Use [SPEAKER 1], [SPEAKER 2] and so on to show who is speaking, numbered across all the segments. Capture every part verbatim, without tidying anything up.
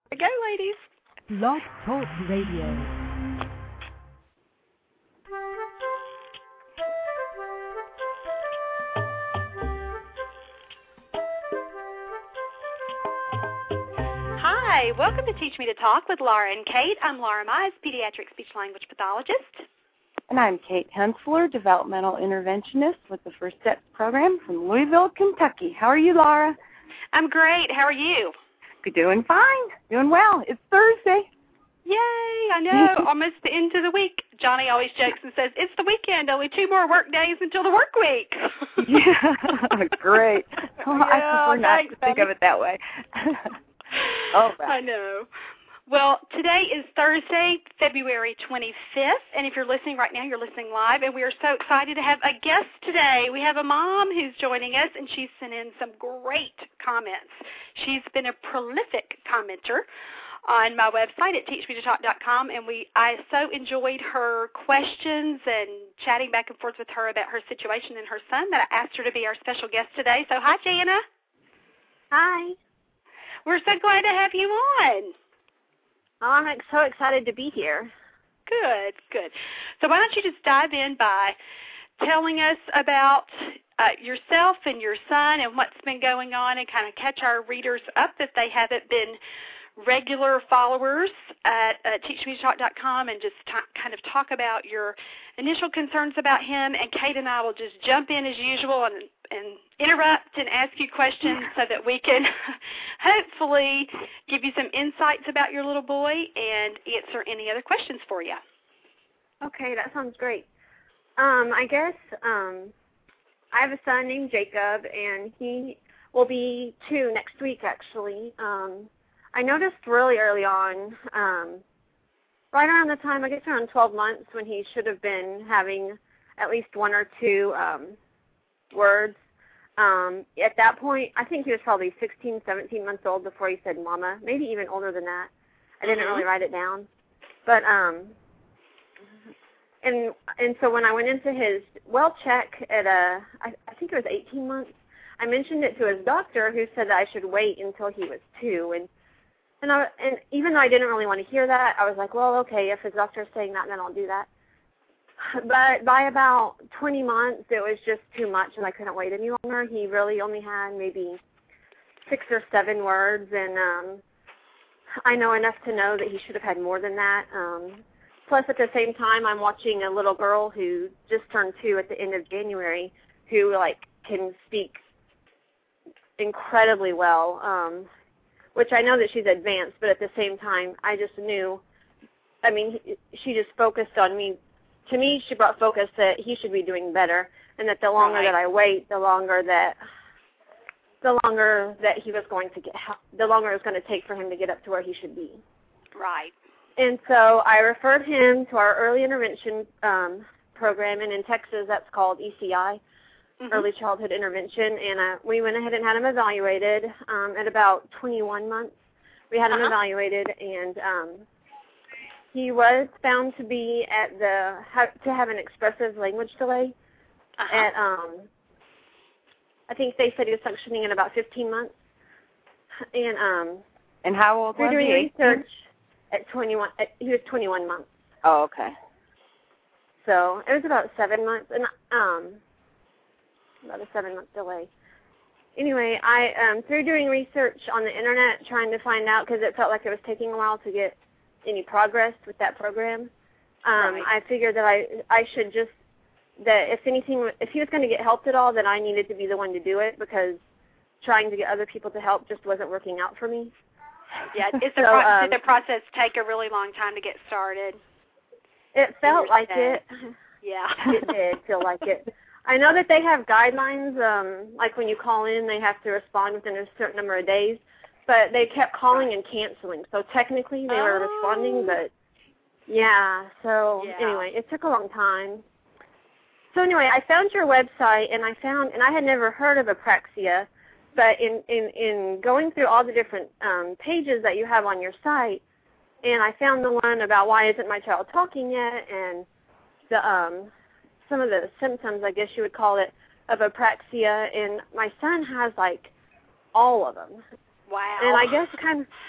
[SPEAKER 1] Go, ladies.
[SPEAKER 2] Blog Talk Radio.
[SPEAKER 1] Hi, welcome to Teach Me to Talk with Laura and Kate. I'm Laura Mize, pediatric speech-language pathologist.
[SPEAKER 3] And I'm Kate Hensler, developmental interventionist with the First Steps program from Louisville, Kentucky. How are you, Laura?
[SPEAKER 1] I'm great. How are you?
[SPEAKER 3] Doing fine. Doing well. It's Thursday.
[SPEAKER 1] Yay, I know. Almost the end of the week. Johnny always jokes and says, it's the weekend, only two more work days until the work week.
[SPEAKER 3] Yeah, great. Well,
[SPEAKER 1] yeah,
[SPEAKER 3] I prefer not
[SPEAKER 1] thanks,
[SPEAKER 3] to think
[SPEAKER 1] baby.
[SPEAKER 3] of it that way. All right.
[SPEAKER 1] I know. Well, today is Thursday, February twenty-fifth, and if you're listening right now, you're listening live, and we are so excited to have a guest today. We have a mom who's joining us, and she's sent in some great comments. She's been a prolific commenter on my website at teach me to talk dot com, and we I so enjoyed her questions and chatting back and forth with her about her situation and her son that I asked her to be our special guest today. So hi, Jana.
[SPEAKER 4] Hi.
[SPEAKER 1] We're so glad to have you on.
[SPEAKER 4] Oh, I'm so excited to be here.
[SPEAKER 1] Good, good. So why don't you just dive in by telling us about uh, yourself and your son and what's been going on, and kind of catch our readers up if they haven't been regular followers at uh, teach me to talk dot com, and just t- kind of talk about your initial concerns about him. And Kate and I will just jump in as usual and, and interrupt and ask you questions so that we can hopefully give you some insights about your little boy and answer any other questions for you.
[SPEAKER 4] Okay, that sounds great. Um, I guess um, I have a son named Jacob, and he will be two next week, actually. Um, I noticed really early on, um, right around the time, I guess around twelve months, when he should have been having at least one or two um, words. Um, at that point, I think he was probably sixteen, seventeen months old before he said mama, maybe even older than that. I didn't
[SPEAKER 1] Mm-hmm.
[SPEAKER 4] really write it down. But, um, and and so when I went into his well check at, a, I, I think it was eighteen months, I mentioned it to his doctor, who said that I should wait until he was two. And and, I, and even though I didn't really want to hear that, I was like, well, okay, if his doctor is saying that, then I'll do that. But by about twenty months, it was just too much, and I couldn't wait any longer. He really only had maybe six or seven words, and um, I know enough to know that he should have had more than that. Um, plus, at the same time, I'm watching a little girl who just turned two at the end of January, who like can speak incredibly well, um, which I know that she's advanced, but at the same time, I just knew. I mean, she just focused on me. To me, she brought focus that he should be doing better, and that the longer
[SPEAKER 1] Right.
[SPEAKER 4] that I wait, the longer that the longer that he was going to get, the longer it was going to take for him to get up to where he should be.
[SPEAKER 1] Right.
[SPEAKER 4] And so I referred him to our early intervention um, program, and in Texas that's called E C I,
[SPEAKER 1] Mm-hmm.
[SPEAKER 4] Early Childhood Intervention, and uh, we went ahead and had him evaluated um, at about twenty-one months. We had him
[SPEAKER 1] Uh-huh.
[SPEAKER 4] evaluated, and um, he was found to be at the ha- to have an expressive language delay.
[SPEAKER 1] Uh-huh.
[SPEAKER 4] At um, I think they said he was functioning in about fifteen months, and um,
[SPEAKER 3] And how old
[SPEAKER 4] through
[SPEAKER 3] was
[SPEAKER 4] doing
[SPEAKER 3] he?
[SPEAKER 4] research at twenty-one, at, he was twenty-one months.
[SPEAKER 3] Oh, okay.
[SPEAKER 4] So it was about seven months, and um, about a seven-month delay. Anyway, I um, through doing research on the internet, trying to find out, because it felt like it was taking a while to get any progress with that program. Um,
[SPEAKER 1] Right.
[SPEAKER 4] I figured that I I should just that if anything, if he was going to get helped at all, then I needed to be the one to do it, because trying to get other people to help just wasn't working out for me.
[SPEAKER 1] Yeah. Is the
[SPEAKER 4] So,
[SPEAKER 1] pro-
[SPEAKER 4] um,
[SPEAKER 1] did the process take a really long time to get started?
[SPEAKER 4] It felt
[SPEAKER 1] your
[SPEAKER 4] like
[SPEAKER 1] stay.
[SPEAKER 4] it.
[SPEAKER 1] Yeah.
[SPEAKER 4] It did feel like it. I know that they have guidelines, um, like when you call in, they have to respond within a certain number of days, but they kept calling and canceling. So technically they were
[SPEAKER 1] Oh.
[SPEAKER 4] responding, but yeah, so
[SPEAKER 1] Yeah.
[SPEAKER 4] anyway, it took a long time. So anyway, I found your website, and I found, and I had never heard of apraxia, but in, in, in going through all the different um, pages that you have on your site, and I found the one about why isn't my child talking yet, and the um, some of the symptoms, I guess you would call it, of apraxia, and my son has like all of them.
[SPEAKER 1] Wow.
[SPEAKER 4] And I guess kind of,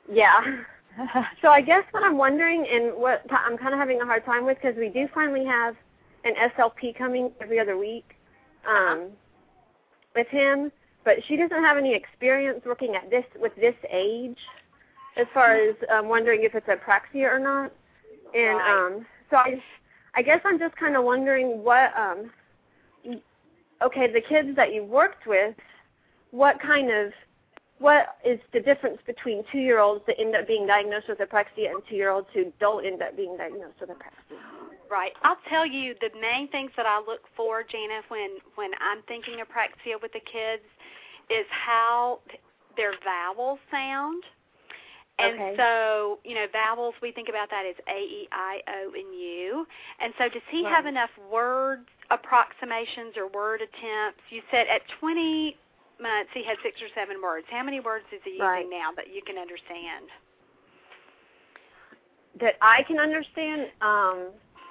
[SPEAKER 4] Yeah. So I guess what I'm wondering, and what I'm kind of having a hard time with, because we do finally have an S L P coming every other week um, with him, but she doesn't have any experience working at this with this age, as far as um, wondering if it's apraxia or not. And
[SPEAKER 1] right.
[SPEAKER 4] um, so I, I guess I'm just kind of wondering what, um, okay, the kids that you've worked with, what kind of, what is the difference between two-year-olds that end up being diagnosed with apraxia and two-year-olds who don't end up being diagnosed with apraxia?
[SPEAKER 1] Right. I'll tell you the main things that I look for, Jana, when, when I'm thinking apraxia with the kids is how their vowels sound. And
[SPEAKER 4] okay.
[SPEAKER 1] so, you know, vowels, we think about that as A, E, I, O, and U. And so does he
[SPEAKER 4] right.
[SPEAKER 1] have enough word approximations or word attempts? You said at twenty months he had six or seven words. How many words is he using
[SPEAKER 4] right.
[SPEAKER 1] now that you can understand?
[SPEAKER 4] That I can understand? Um,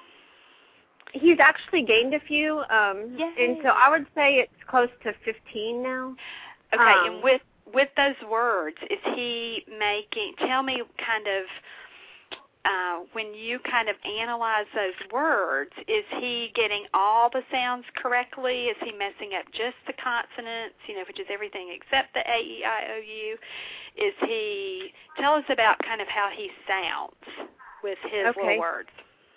[SPEAKER 4] he's actually gained a few. Um, and so I would say it's close to fifteen now.
[SPEAKER 1] Okay,
[SPEAKER 4] um,
[SPEAKER 1] and with with those words, is he making, tell me kind of, uh, when you kind of analyze those words, is he getting all the sounds correctly? Is he messing up just the consonants, you know, which is everything except the A, E, I, O, U? Is he, tell us about kind of how he sounds with his
[SPEAKER 4] okay.
[SPEAKER 1] little words.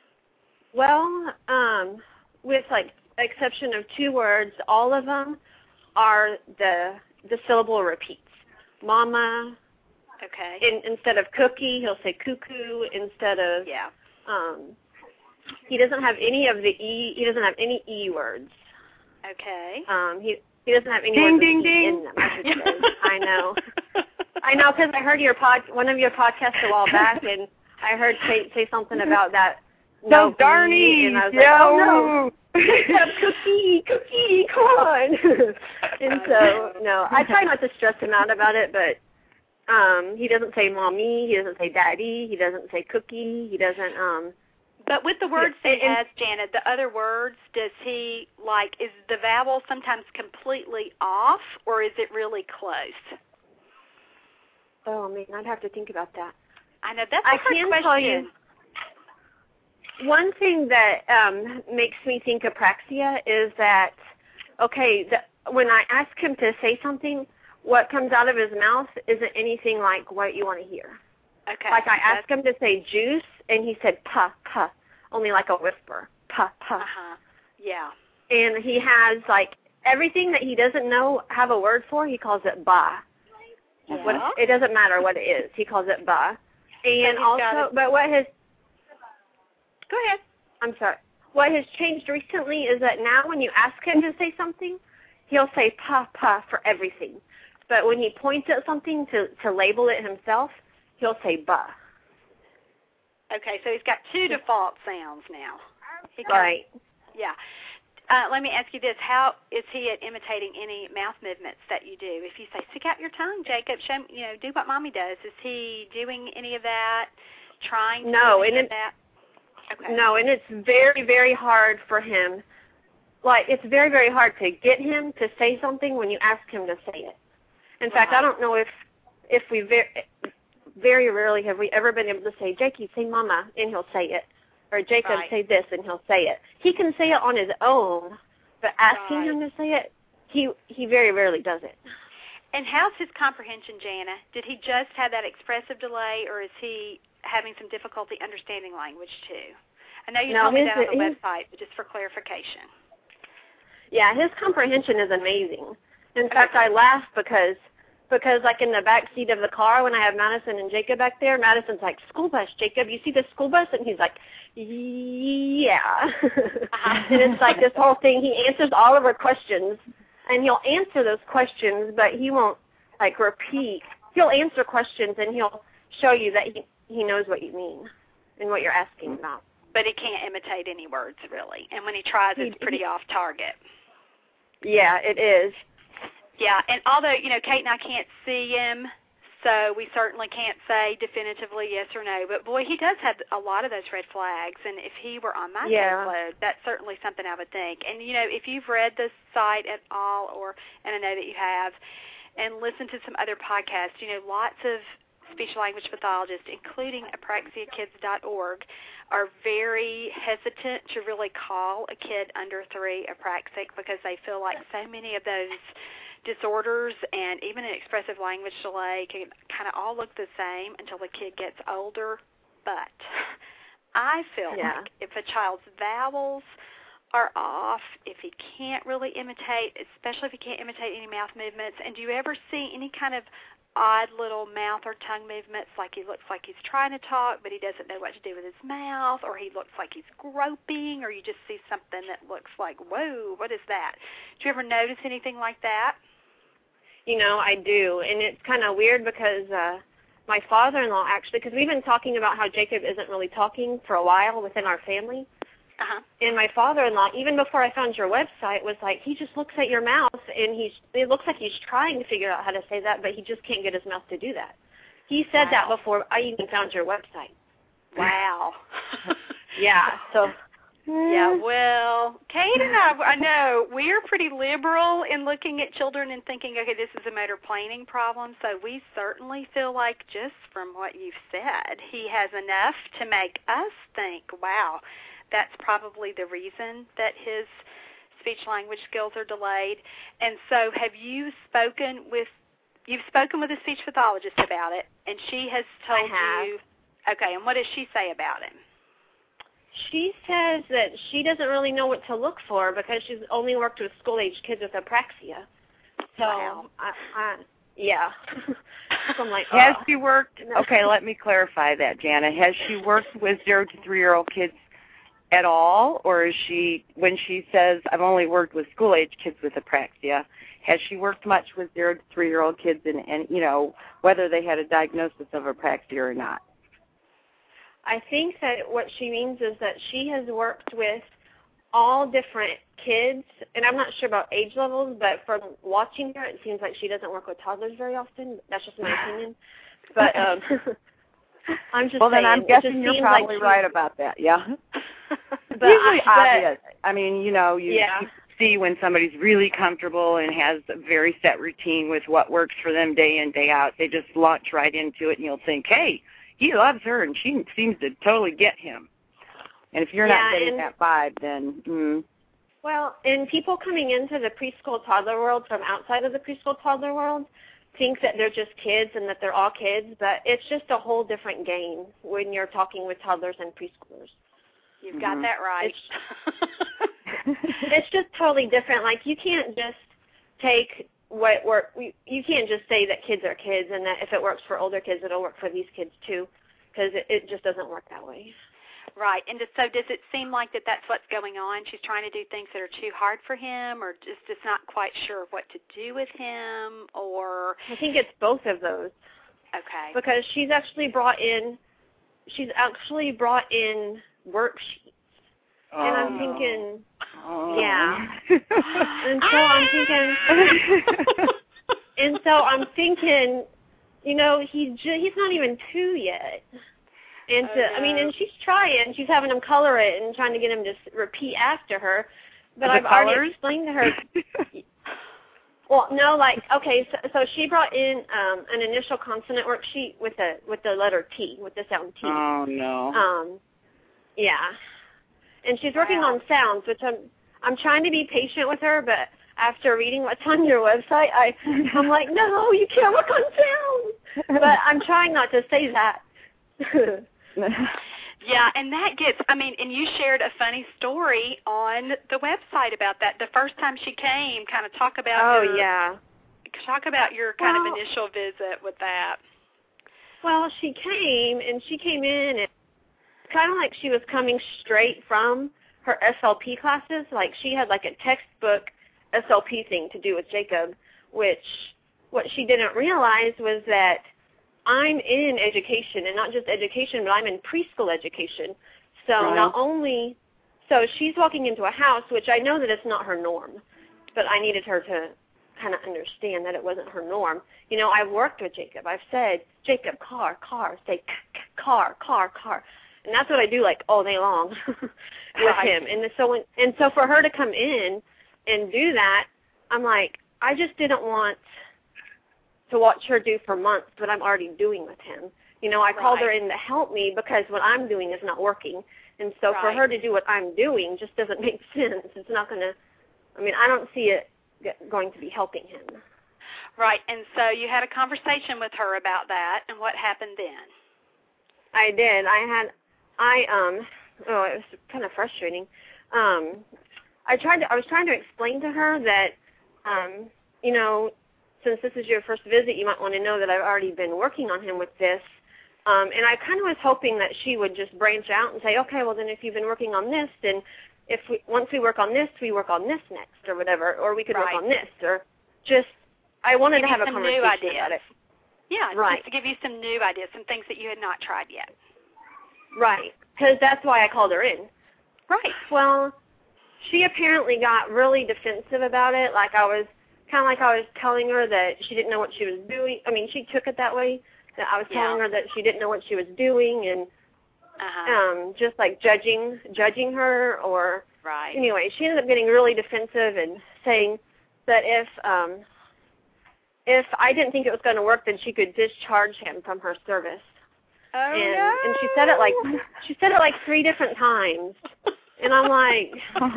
[SPEAKER 4] Well, um, with, like, exception of two words, all of them are the the syllable repeats. Mama.
[SPEAKER 1] Okay.
[SPEAKER 4] In, instead of cookie, he'll say cuckoo. Instead of,
[SPEAKER 1] yeah.
[SPEAKER 4] Um, he doesn't have any of the E, he doesn't have any E words.
[SPEAKER 1] Okay.
[SPEAKER 4] Um, he he doesn't have any
[SPEAKER 3] ding,
[SPEAKER 4] words
[SPEAKER 3] ding,
[SPEAKER 4] with E
[SPEAKER 3] ding.
[SPEAKER 4] in them, I should say. I know. I know, because I heard your pod, one of your podcasts a while back, and I heard Kate say something about that.
[SPEAKER 3] Those
[SPEAKER 4] no
[SPEAKER 3] darnies.
[SPEAKER 4] And I was
[SPEAKER 3] yeah.
[SPEAKER 4] like, oh, no. cookie, cookie, come on. And so, no, I try not to stress him out about it, but um, he doesn't say mommy, he doesn't say daddy, he doesn't say cookie, he doesn't, um.
[SPEAKER 1] But with the words
[SPEAKER 4] yeah,
[SPEAKER 1] that he
[SPEAKER 4] and,
[SPEAKER 1] has, Janet, the other words, does he, like, is the vowel sometimes completely off, or is it really close?
[SPEAKER 4] Oh, man, I'd have to think about that.
[SPEAKER 1] I know, that's a
[SPEAKER 4] I
[SPEAKER 1] hard
[SPEAKER 4] can
[SPEAKER 1] question.
[SPEAKER 4] tell you. One thing that um, makes me think apraxia is that, okay, the, when I ask him to say something, what comes out of his mouth isn't anything like what you want to hear.
[SPEAKER 1] Okay.
[SPEAKER 4] Like I asked him to say juice, and he said puh, puh, only like a whisper, puh, puh.
[SPEAKER 1] Uh-huh. Yeah.
[SPEAKER 4] And he has, like, everything that he doesn't know have a word for, he calls it ba.
[SPEAKER 1] Yeah.
[SPEAKER 4] What, it doesn't matter what it is. He calls it ba. And
[SPEAKER 1] so
[SPEAKER 4] also, but what has...
[SPEAKER 1] Go ahead.
[SPEAKER 4] I'm sorry. What has changed recently is that now when you ask him to say something, he'll say pa, pa for everything. But when he points at something to, to label it himself, he'll say ba.
[SPEAKER 1] Okay, so he's got two default sounds now. He can,
[SPEAKER 4] right.
[SPEAKER 1] Yeah. Uh, let me ask you this. How is he at imitating any mouth movements that you do? If you say, stick out your tongue, Jacob, show me, you know, do what Mommy does. Is he doing any of that, trying to
[SPEAKER 4] no,
[SPEAKER 1] do any
[SPEAKER 4] and
[SPEAKER 1] of
[SPEAKER 4] it,
[SPEAKER 1] that? Okay.
[SPEAKER 4] No, and it's very, very hard for him. Like, it's very, very hard to get him to say something when you ask him to say it. In fact, I don't know if if we very, very rarely have we ever been able to say, Jakey, say mama, and he'll say it. Or Jacob,
[SPEAKER 1] right.
[SPEAKER 4] say this, and he'll say it. He can say it on his own, but asking
[SPEAKER 1] right.
[SPEAKER 4] him to say it, he he very rarely does it.
[SPEAKER 1] And how's his comprehension, Jana? Did he just have that expressive delay, or is he having some difficulty understanding language too? I know you
[SPEAKER 4] no,
[SPEAKER 1] told me
[SPEAKER 4] his,
[SPEAKER 1] that on the
[SPEAKER 4] his,
[SPEAKER 1] website, but just for clarification.
[SPEAKER 4] Yeah, his comprehension is amazing. In
[SPEAKER 1] okay.
[SPEAKER 4] fact, I laugh because, because like in the back seat of the car when I have Madison and Jacob back there, Madison's like, school bus, Jacob, you see the school bus? And he's like, yeah. Uh-huh. And it's like this whole thing. He answers all of our questions, and he'll answer those questions, but he won't, like, repeat. He'll answer questions, and he'll show you that he, he knows what you mean and what you're asking about.
[SPEAKER 1] But he can't imitate any words, really. And when he tries, it's pretty off target.
[SPEAKER 4] Yeah, it is.
[SPEAKER 1] Yeah, and although, you know, Kate and I can't see him, so we certainly can't say definitively yes or no. But, boy, he does have a lot of those red flags. And if he were on my
[SPEAKER 4] yeah.
[SPEAKER 1] caseload, that's certainly something I would think. And, you know, if you've read this site at all, or and I know that you have, and listened to some other podcasts, you know, lots of speech language pathologists, including apraxia kids dot org, are very hesitant to really call a kid under three apraxic because they feel like so many of those disorders and even an expressive language delay can kind of all look the same until the kid gets older. But I feel
[SPEAKER 4] yeah.
[SPEAKER 1] like if a child's vowels are off, if he can't really imitate, especially if he can't imitate any mouth movements, and do you ever see any kind of odd little mouth or tongue movements, like he looks like he's trying to talk but he doesn't know what to do with his mouth, or he looks like he's groping, or you just see something that looks like, whoa, what is that? Do you ever notice anything like that?
[SPEAKER 4] You know, I do, and it's kind of weird because uh, my father-in-law actually, because we've been talking about how Jacob isn't really talking for a while within our family,
[SPEAKER 1] uh-huh.
[SPEAKER 4] and my father-in-law, even before I found your website, was like, he just looks at your mouth, and he's it looks like he's trying to figure out how to say that, but he just can't get his mouth to do that. He said
[SPEAKER 1] wow.
[SPEAKER 4] that before I even found your website.
[SPEAKER 1] Wow.
[SPEAKER 4] yeah, so...
[SPEAKER 1] Yeah, well, Kate and I, I know, we're pretty liberal in looking at children and thinking, okay, this is a motor planing problem, so we certainly feel like, just from what you've said, he has enough to make us think, wow, that's probably the reason that his speech-language skills are delayed. And so have you spoken with, you've spoken with a speech pathologist about it, and she has told
[SPEAKER 4] I have.
[SPEAKER 1] you, okay, and what does she say about it?
[SPEAKER 4] She says that she doesn't really know what to look for because she's only worked with school-age kids with apraxia. So,
[SPEAKER 1] wow.
[SPEAKER 4] I, I, yeah. So I'm like,
[SPEAKER 5] has
[SPEAKER 4] oh.
[SPEAKER 5] she worked, okay, let me clarify that, Jana. Has she worked with zero to three-year-old kids at all, or is she, when she says, I've only worked with school-age kids with apraxia, has she worked much with zero to three-year-old kids and, and, you know, whether they had a diagnosis of apraxia or not?
[SPEAKER 4] I think that what she means is that she has worked with all different kids, and I'm not sure about age levels, but from watching her, it seems like she doesn't work with toddlers very often. That's just my opinion. But um, I'm just
[SPEAKER 5] well,
[SPEAKER 4] saying.
[SPEAKER 5] then I'm guessing you're probably
[SPEAKER 4] like
[SPEAKER 5] right about that, yeah.
[SPEAKER 4] But
[SPEAKER 5] usually
[SPEAKER 4] I,
[SPEAKER 5] obvious. I mean, you know, you,
[SPEAKER 4] yeah.
[SPEAKER 5] you see when somebody's really comfortable and has a very set routine with what works for them day in, day out. They just launch right into it, and you'll think, hey, he loves her, and she seems to totally get him. And if you're
[SPEAKER 4] yeah,
[SPEAKER 5] not getting
[SPEAKER 4] and,
[SPEAKER 5] that vibe, then, mm.
[SPEAKER 4] Well, and people coming into the preschool toddler world from outside of the preschool toddler world think that they're just kids and that they're all kids, but it's just a whole different game when you're talking with toddlers and preschoolers.
[SPEAKER 1] You've
[SPEAKER 5] mm-hmm.
[SPEAKER 1] got that right.
[SPEAKER 4] It's, it's just totally different. Like, you can't just take what work. You can't just say that kids are kids and that if it works for older kids, it'll work for these kids too, because it, it just doesn't work that way.
[SPEAKER 1] Right. And so does it seem like that that's what's going on? She's trying to do things that are too hard for him, or just, just not quite sure what to do with him, or?
[SPEAKER 4] I think it's both of those.
[SPEAKER 1] Okay.
[SPEAKER 4] Because she's actually brought in, she's actually brought in worksheets.
[SPEAKER 5] Oh,
[SPEAKER 4] and I'm thinking,
[SPEAKER 5] oh.
[SPEAKER 4] yeah. And so I'm thinking, and so I'm thinking, you know, he's ju- he's not even two yet. And to,
[SPEAKER 1] oh, no.
[SPEAKER 4] I mean, and she's trying. She's having him color it and trying to get him to repeat after her. But
[SPEAKER 5] the
[SPEAKER 4] I've
[SPEAKER 5] colors?
[SPEAKER 4] already explained to her. Well, no, like, okay, so, so she brought in um, an initial consonant worksheet with the with the letter T, with the sound T.
[SPEAKER 5] Oh, no.
[SPEAKER 4] Um, yeah. And she's working
[SPEAKER 1] wow.
[SPEAKER 4] on sounds, which I'm I'm trying to be patient with her, but after reading what's on your website, I, I'm like, no, you can't work on sounds. But I'm trying not to say that.
[SPEAKER 1] Yeah, and that gets, I mean, and you shared a funny story on the website about that. The first time she came, kind of talk about
[SPEAKER 4] Oh,
[SPEAKER 1] your,
[SPEAKER 4] yeah.
[SPEAKER 1] talk about your kind
[SPEAKER 4] well,
[SPEAKER 1] of initial visit with that.
[SPEAKER 4] Well, she came, and she came in, and kind of like she was coming straight from her S L P classes. Like, she had like a textbook S L P thing to do with Jacob, which what she didn't realize was that I'm in education, and not just education, but I'm in preschool education. So
[SPEAKER 5] right.
[SPEAKER 4] not only, so she's walking into a house, which I know that it's not her norm, but I needed her to kind of understand that it wasn't her norm. You know, I've worked with Jacob. I've said, Jacob, car, car, say car, car, car. And that's what I do, like, all day long with
[SPEAKER 1] right.
[SPEAKER 4] him. And so when, and so for her to come in and do that, I'm like, I just didn't want to watch her do for months what I'm already doing with him. You know, I
[SPEAKER 1] right.
[SPEAKER 4] called her in to help me because what I'm doing is not working. And so
[SPEAKER 1] right.
[SPEAKER 4] for her to do what I'm doing just doesn't make sense. It's not going to, I mean, I don't see it going to be helping him.
[SPEAKER 1] Right, and so you had a conversation with her about that, and what happened then?
[SPEAKER 4] I did. I had, I, um, oh, it was kind of frustrating. Um, I tried to, I was trying to explain to her that, um, you know, since this is your first visit, you might want to know that I've already been working on him with this. Um, and I kind of was hoping that she would just branch out and say, okay, well, then if you've been working on this, then if we, once we work on this, we work on this next or whatever, or we could
[SPEAKER 1] right.
[SPEAKER 4] work on this, or just, I wanted
[SPEAKER 1] give
[SPEAKER 4] to have a
[SPEAKER 1] some
[SPEAKER 4] conversation
[SPEAKER 1] new ideas.
[SPEAKER 4] about it.
[SPEAKER 1] Yeah,
[SPEAKER 4] right.
[SPEAKER 1] just to give you some new ideas, some things that you had not tried yet.
[SPEAKER 4] Right, because that's why I called her in.
[SPEAKER 1] Right.
[SPEAKER 4] Well, she apparently got really defensive about it, like I was, kind of like I was telling her that she didn't know what she was doing. I mean, she took it that way, that I was
[SPEAKER 1] yeah.
[SPEAKER 4] telling her that she didn't know what she was doing, and
[SPEAKER 1] uh-huh.
[SPEAKER 4] um, just like judging judging her, or
[SPEAKER 1] right.
[SPEAKER 4] anyway, she ended up getting really defensive and saying that if um, if I didn't think it was going to work, then she could discharge him from her service.
[SPEAKER 1] Oh,
[SPEAKER 4] and,
[SPEAKER 1] no.
[SPEAKER 4] and she said it like she said it like three different times, and I'm like,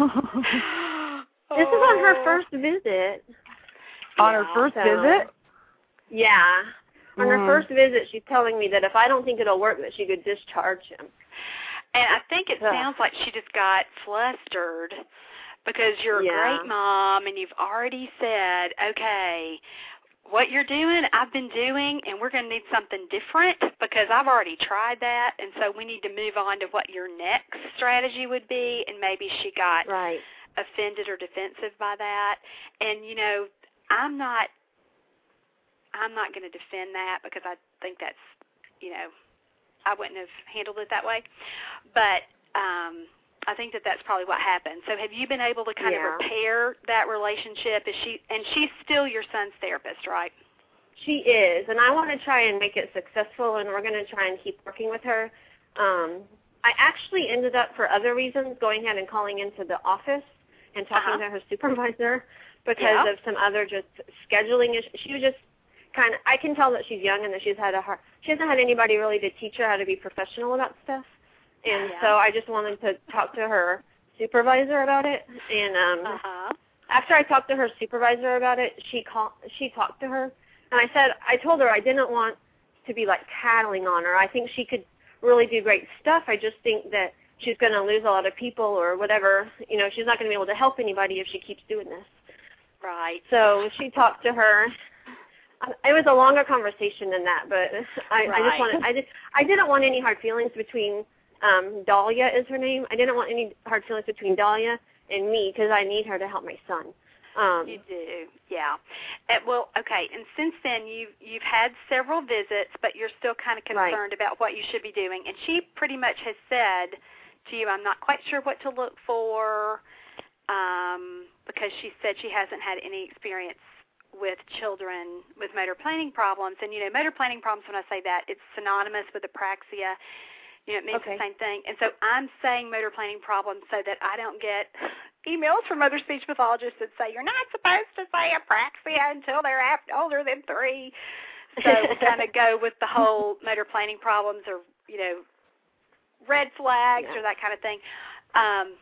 [SPEAKER 4] this is on her first visit.
[SPEAKER 3] On her first
[SPEAKER 4] so,
[SPEAKER 3] visit?
[SPEAKER 4] Yeah. On
[SPEAKER 3] mm.
[SPEAKER 4] her first visit, she's telling me that if I don't think it'll work, that she could discharge him.
[SPEAKER 1] And I think it
[SPEAKER 4] Ugh.
[SPEAKER 1] sounds like she just got flustered because you're
[SPEAKER 4] yeah.
[SPEAKER 1] a great mom and you've already said, okay, what you're doing, I've been doing, and we're going to need something different because I've already tried that, and so we need to move on to what your next strategy would be, and maybe she got
[SPEAKER 4] right.
[SPEAKER 1] offended or defensive by that. And, you know, I'm not I'm not going to defend that because I think that's, you know, I wouldn't have handled it that way. But um, I think that that's probably what happened. So have you been able to kind
[SPEAKER 4] yeah.
[SPEAKER 1] of repair that relationship? Is she and she's still your son's therapist, right?
[SPEAKER 4] She is, and I want to try and make it successful, and we're going to try and keep working with her. Um, I actually ended up, for other reasons, going ahead and calling into the office and talking
[SPEAKER 1] uh-huh.
[SPEAKER 4] to her supervisor because
[SPEAKER 1] yeah.
[SPEAKER 4] of some other just scheduling issues. She was just kind of, I can tell that she's young and that she's had a hard, she hasn't had anybody really to teach her how to be professional about stuff. And
[SPEAKER 1] yeah.
[SPEAKER 4] so I just wanted to talk to her supervisor about it. And um,
[SPEAKER 1] uh-huh.
[SPEAKER 4] after I talked to her supervisor about it, she called, she talked to her. And I said, I told her I didn't want to be like tattling on her. I think she could really do great stuff. I just think that she's going to lose a lot of people or whatever. You know, she's not going to be able to help anybody if she keeps doing this.
[SPEAKER 1] Right.
[SPEAKER 4] So she talked to her. It was a longer conversation than that, but I,
[SPEAKER 1] right.
[SPEAKER 4] I just wanted, I, did, I didn't want any hard feelings between, um, Dahlia is her name. I didn't want any hard feelings between Dahlia and me because I need her to help my son. Um,
[SPEAKER 1] you do, yeah. Uh, well, okay, and since then you've, you've had several visits, but you're still kind of concerned
[SPEAKER 4] right.
[SPEAKER 1] about what you should be doing. And she pretty much has said to you, I'm not quite sure what to look for, um, because she said she hasn't had any experience with children with motor planning problems. And, you know, motor planning problems, when I say that, it's synonymous with apraxia. You know, it means
[SPEAKER 4] okay.
[SPEAKER 1] the same thing. And so I'm saying motor planning problems so that I don't get emails from other speech pathologists that say, you're not supposed to say apraxia until they're after, older than three. So we kind of go with the whole motor planning problems or, you know, red flags yeah. or that kind of thing. Um,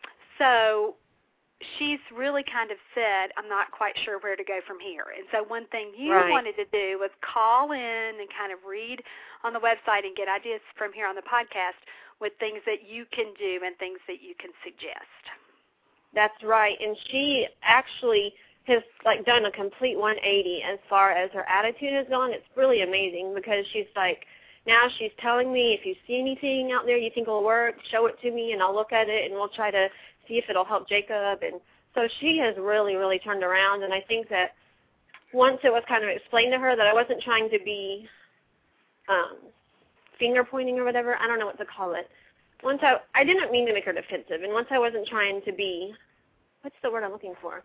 [SPEAKER 1] so she's really kind of said, I'm not quite sure where to go from here. And so one thing you
[SPEAKER 4] right.
[SPEAKER 1] wanted to do was call in and kind of read on the website and get ideas from here on the podcast with things that you can do and things that you can suggest.
[SPEAKER 4] That's right. And she actually has like done a complete one eighty as far as her attitude has gone. It's really amazing because she's like, now she's telling me if you see anything out there you think will work, show it to me and I'll look at it and we'll try to see if it'll help Jacob. And so she has really, really turned around. And I think that once it was kind of explained to her that I wasn't trying to be um, finger pointing or whatever, I don't know what to call it. Once I, I didn't mean to make her defensive. And once I wasn't trying to be, what's the word I'm looking for?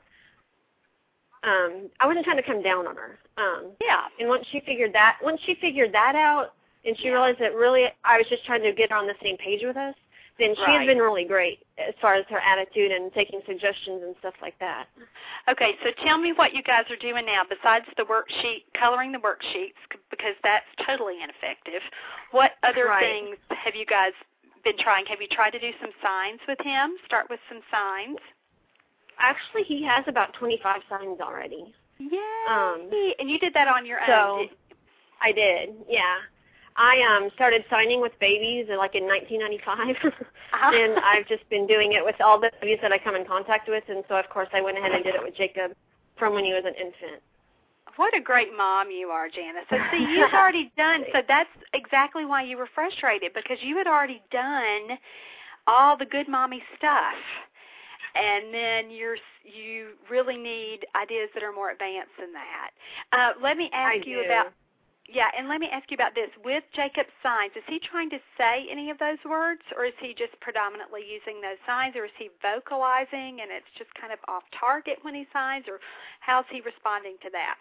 [SPEAKER 4] Um, I wasn't trying to come down on her. Um,
[SPEAKER 1] yeah.
[SPEAKER 4] And once she figured that, once she figured that out, and she
[SPEAKER 1] yeah.
[SPEAKER 4] realized that really I was just trying to get her on the same page with us, then she
[SPEAKER 1] Right.
[SPEAKER 4] has been really great as far as her attitude and taking suggestions and stuff like that.
[SPEAKER 1] Okay, so tell me what you guys are doing now besides the worksheet, coloring the worksheets, c- because that's totally ineffective. What other
[SPEAKER 4] Right.
[SPEAKER 1] things have you guys been trying? Have you tried to do some signs with him? Start with some signs.
[SPEAKER 4] Actually, he has about twenty-five signs already.
[SPEAKER 1] Yay!
[SPEAKER 4] Um,
[SPEAKER 1] and you did that on your
[SPEAKER 4] so
[SPEAKER 1] own, didn't you?
[SPEAKER 4] I did, yeah. I um started signing with babies uh, like in nineteen ninety-five,
[SPEAKER 1] Uh-huh.
[SPEAKER 4] and I've just been doing it with all the babies that I come in contact with, and so of course I went ahead and did it with Jacob from when he was an infant.
[SPEAKER 1] What a great mom you are, Jana. So, see, you've already done, so that's exactly why you were frustrated, because you had already done all the good mommy stuff. And then you're, you really need ideas that are more advanced than that. Uh, let me ask
[SPEAKER 4] I
[SPEAKER 1] you
[SPEAKER 4] do.
[SPEAKER 1] about, yeah, and let me ask you about this. With Jacob's signs, is he trying to say any of those words, or is he just predominantly using those signs, or is he vocalizing and it's just kind of off target when he signs, or how's he responding to that?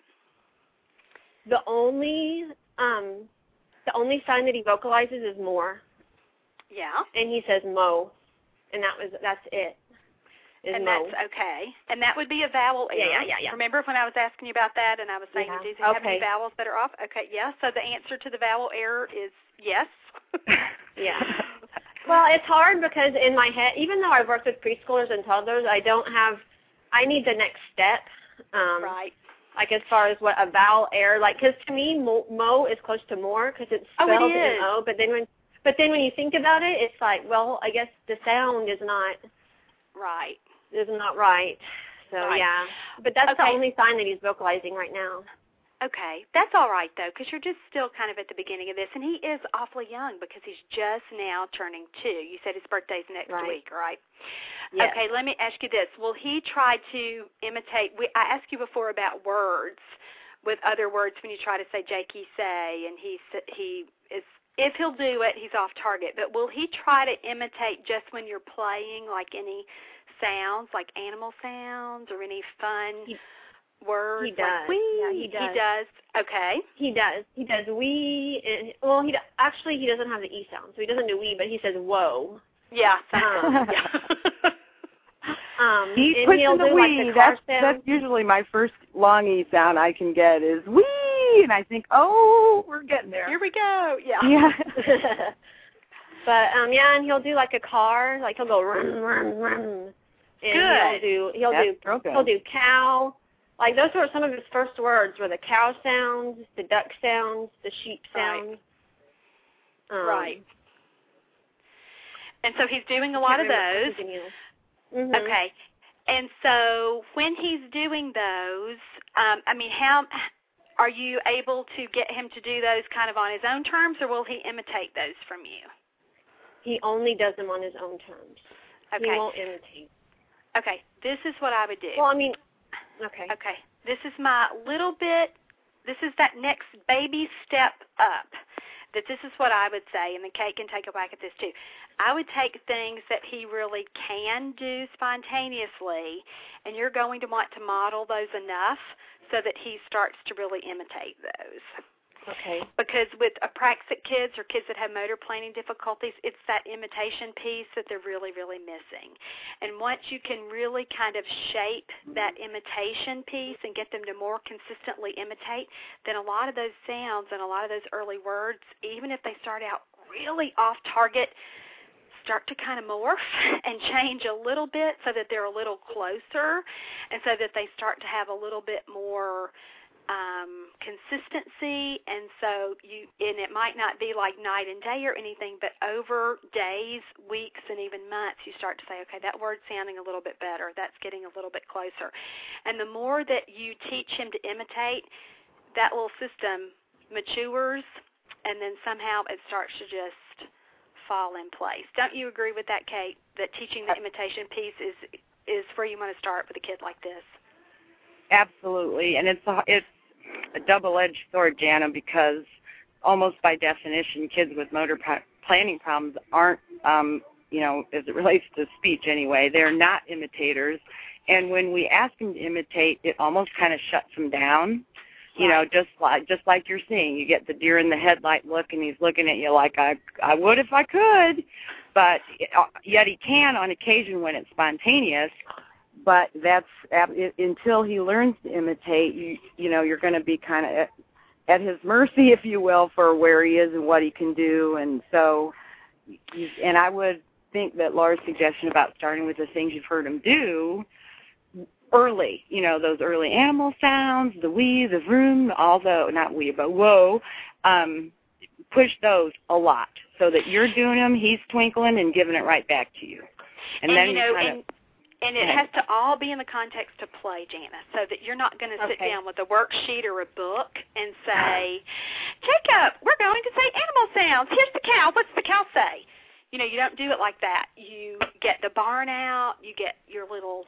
[SPEAKER 4] The only um the only sign that he vocalizes is more,
[SPEAKER 1] Yeah.
[SPEAKER 4] and he says mo, and that was that's it. Is
[SPEAKER 1] And
[SPEAKER 4] mo.
[SPEAKER 1] that's okay. And that would be a vowel error.
[SPEAKER 4] Yeah, yeah, yeah, yeah.
[SPEAKER 1] Remember when I was asking you about that and I was saying,
[SPEAKER 4] Yeah.
[SPEAKER 1] do you have any
[SPEAKER 4] Okay.
[SPEAKER 1] vowels that are off? Okay, yeah. So the answer to the vowel error is yes.
[SPEAKER 4] Yeah. Well, it's hard because in my head, even though I've worked with preschoolers and toddlers, I don't have, I need the next step. Um,
[SPEAKER 1] Right.
[SPEAKER 4] Like as far as what a vowel error, like, because to me, mo, mo is close to more because it's
[SPEAKER 1] Oh, it
[SPEAKER 4] spelled
[SPEAKER 1] is.
[SPEAKER 4] M O, but then when, but then when you think about it, it's like, well, I guess the sound is not,
[SPEAKER 1] Right.
[SPEAKER 4] is not right. So
[SPEAKER 1] Right.
[SPEAKER 4] yeah, but that's the
[SPEAKER 1] Okay.
[SPEAKER 4] only sign that he's vocalizing right now.
[SPEAKER 1] Okay. That's all right, though, because you're just still kind of at the beginning of this. And he is awfully young because he's just now turning two. You said his birthday's next
[SPEAKER 4] Right.
[SPEAKER 1] week, right?
[SPEAKER 4] Yes.
[SPEAKER 1] Okay, let me ask you this. Will he try to imitate, we, I asked you before about words with other words when you try to say Jakey say, and he, s- he is, if he'll do it, he's off target. But will he try to imitate just when you're playing, like any sounds, like animal sounds or any fun
[SPEAKER 4] He-
[SPEAKER 1] words?
[SPEAKER 4] he does.
[SPEAKER 1] Like, wee?
[SPEAKER 4] Yeah, he does.
[SPEAKER 1] He does. Okay.
[SPEAKER 4] He does. He does we. And, well, he do- actually he doesn't have the e sound, so he doesn't do we, but he says whoa.
[SPEAKER 1] Yeah.
[SPEAKER 4] Um,
[SPEAKER 1] yeah.
[SPEAKER 4] Um,
[SPEAKER 3] He's
[SPEAKER 4] and
[SPEAKER 3] pushing
[SPEAKER 4] he'll
[SPEAKER 3] the
[SPEAKER 4] do
[SPEAKER 3] wee.
[SPEAKER 4] like the car
[SPEAKER 3] that's,
[SPEAKER 4] sound.
[SPEAKER 3] that's usually my first long E sound I can get is wee, and I think, oh, we're getting there.
[SPEAKER 1] Here we go. Yeah.
[SPEAKER 3] Yeah.
[SPEAKER 4] But um, yeah, and he'll do like a car, like he'll go run, run, run, and
[SPEAKER 1] Good.
[SPEAKER 4] he'll do he'll
[SPEAKER 3] That's
[SPEAKER 4] do
[SPEAKER 3] real good.
[SPEAKER 4] he'll do cow. Like those were some of his first words, were the cow sounds, the duck sounds, the sheep
[SPEAKER 1] Right.
[SPEAKER 4] sounds. Um,
[SPEAKER 1] Right. And so he's doing a lot of those.
[SPEAKER 4] Mm-hmm.
[SPEAKER 1] Okay. And so when he's doing those, um, I mean, how are you able to get him to do those kind of on his own terms, or will he imitate those from you?
[SPEAKER 4] He only does them on his own terms.
[SPEAKER 1] Okay.
[SPEAKER 4] He won't imitate.
[SPEAKER 1] Okay. This is what I would do.
[SPEAKER 4] Well, I mean, okay.
[SPEAKER 1] Okay. This is my little bit, this is that next baby step up. That this is what I would say, and then Kate can take a whack at this too. I would take things that he really can do spontaneously, and you're going to want to model those enough so that he starts to really imitate those.
[SPEAKER 4] Okay.
[SPEAKER 1] Because with apraxic kids or kids that have motor planning difficulties, it's that imitation piece that they're really, really missing. And once you can really kind of shape that imitation piece and get them to more consistently imitate, then a lot of those sounds and a lot of those early words, even if they start out really off target, start to kind of morph and change a little bit so that they're a little closer and so that they start to have a little bit more um, consistency. And so you, and it might not be like night and day or anything, but over days, weeks, and even months, you start to say, okay, that word's sounding a little bit better. That's getting a little bit closer. And the more that you teach him to imitate, that little system matures, and then somehow it starts to just fall in place. Don't you agree with that, Kate, that teaching the imitation piece is is where you want to start with a kid like this?
[SPEAKER 5] Absolutely, and it's a, it's a double-edged sword, Jana, because almost by definition, kids with motor p- planning problems aren't, um, you know, as it relates to speech anyway, they're not imitators. And when we ask them to imitate, it almost kind of shuts them down. You know, just like just like you're seeing, you get the deer in the headlight look, and he's looking at you like I I would if I could. but yet he can on occasion when it's spontaneous. But that's until he learns to imitate. You, you know, you're going to be kind of at, at his mercy, if you will, for where he is and what he can do. And so, and I would think that Laura's suggestion about starting with the things you've heard him do early, you know, those early animal sounds, the wee, the vroom, although not wee, but whoa, um, push those a lot so that you're doing them, he's twinkling and giving it right back to you. And,
[SPEAKER 1] and
[SPEAKER 5] then
[SPEAKER 1] you know,
[SPEAKER 5] kind
[SPEAKER 1] and,
[SPEAKER 5] of,
[SPEAKER 1] and it has to all be in the context of play, Janice, so that you're not going to sit
[SPEAKER 4] Okay.
[SPEAKER 1] down with a worksheet or a book and say, Jacob, we're going to say animal sounds. Here's the cow. What's the cow say? You know, you don't do it like that. You get the barn out. You get your little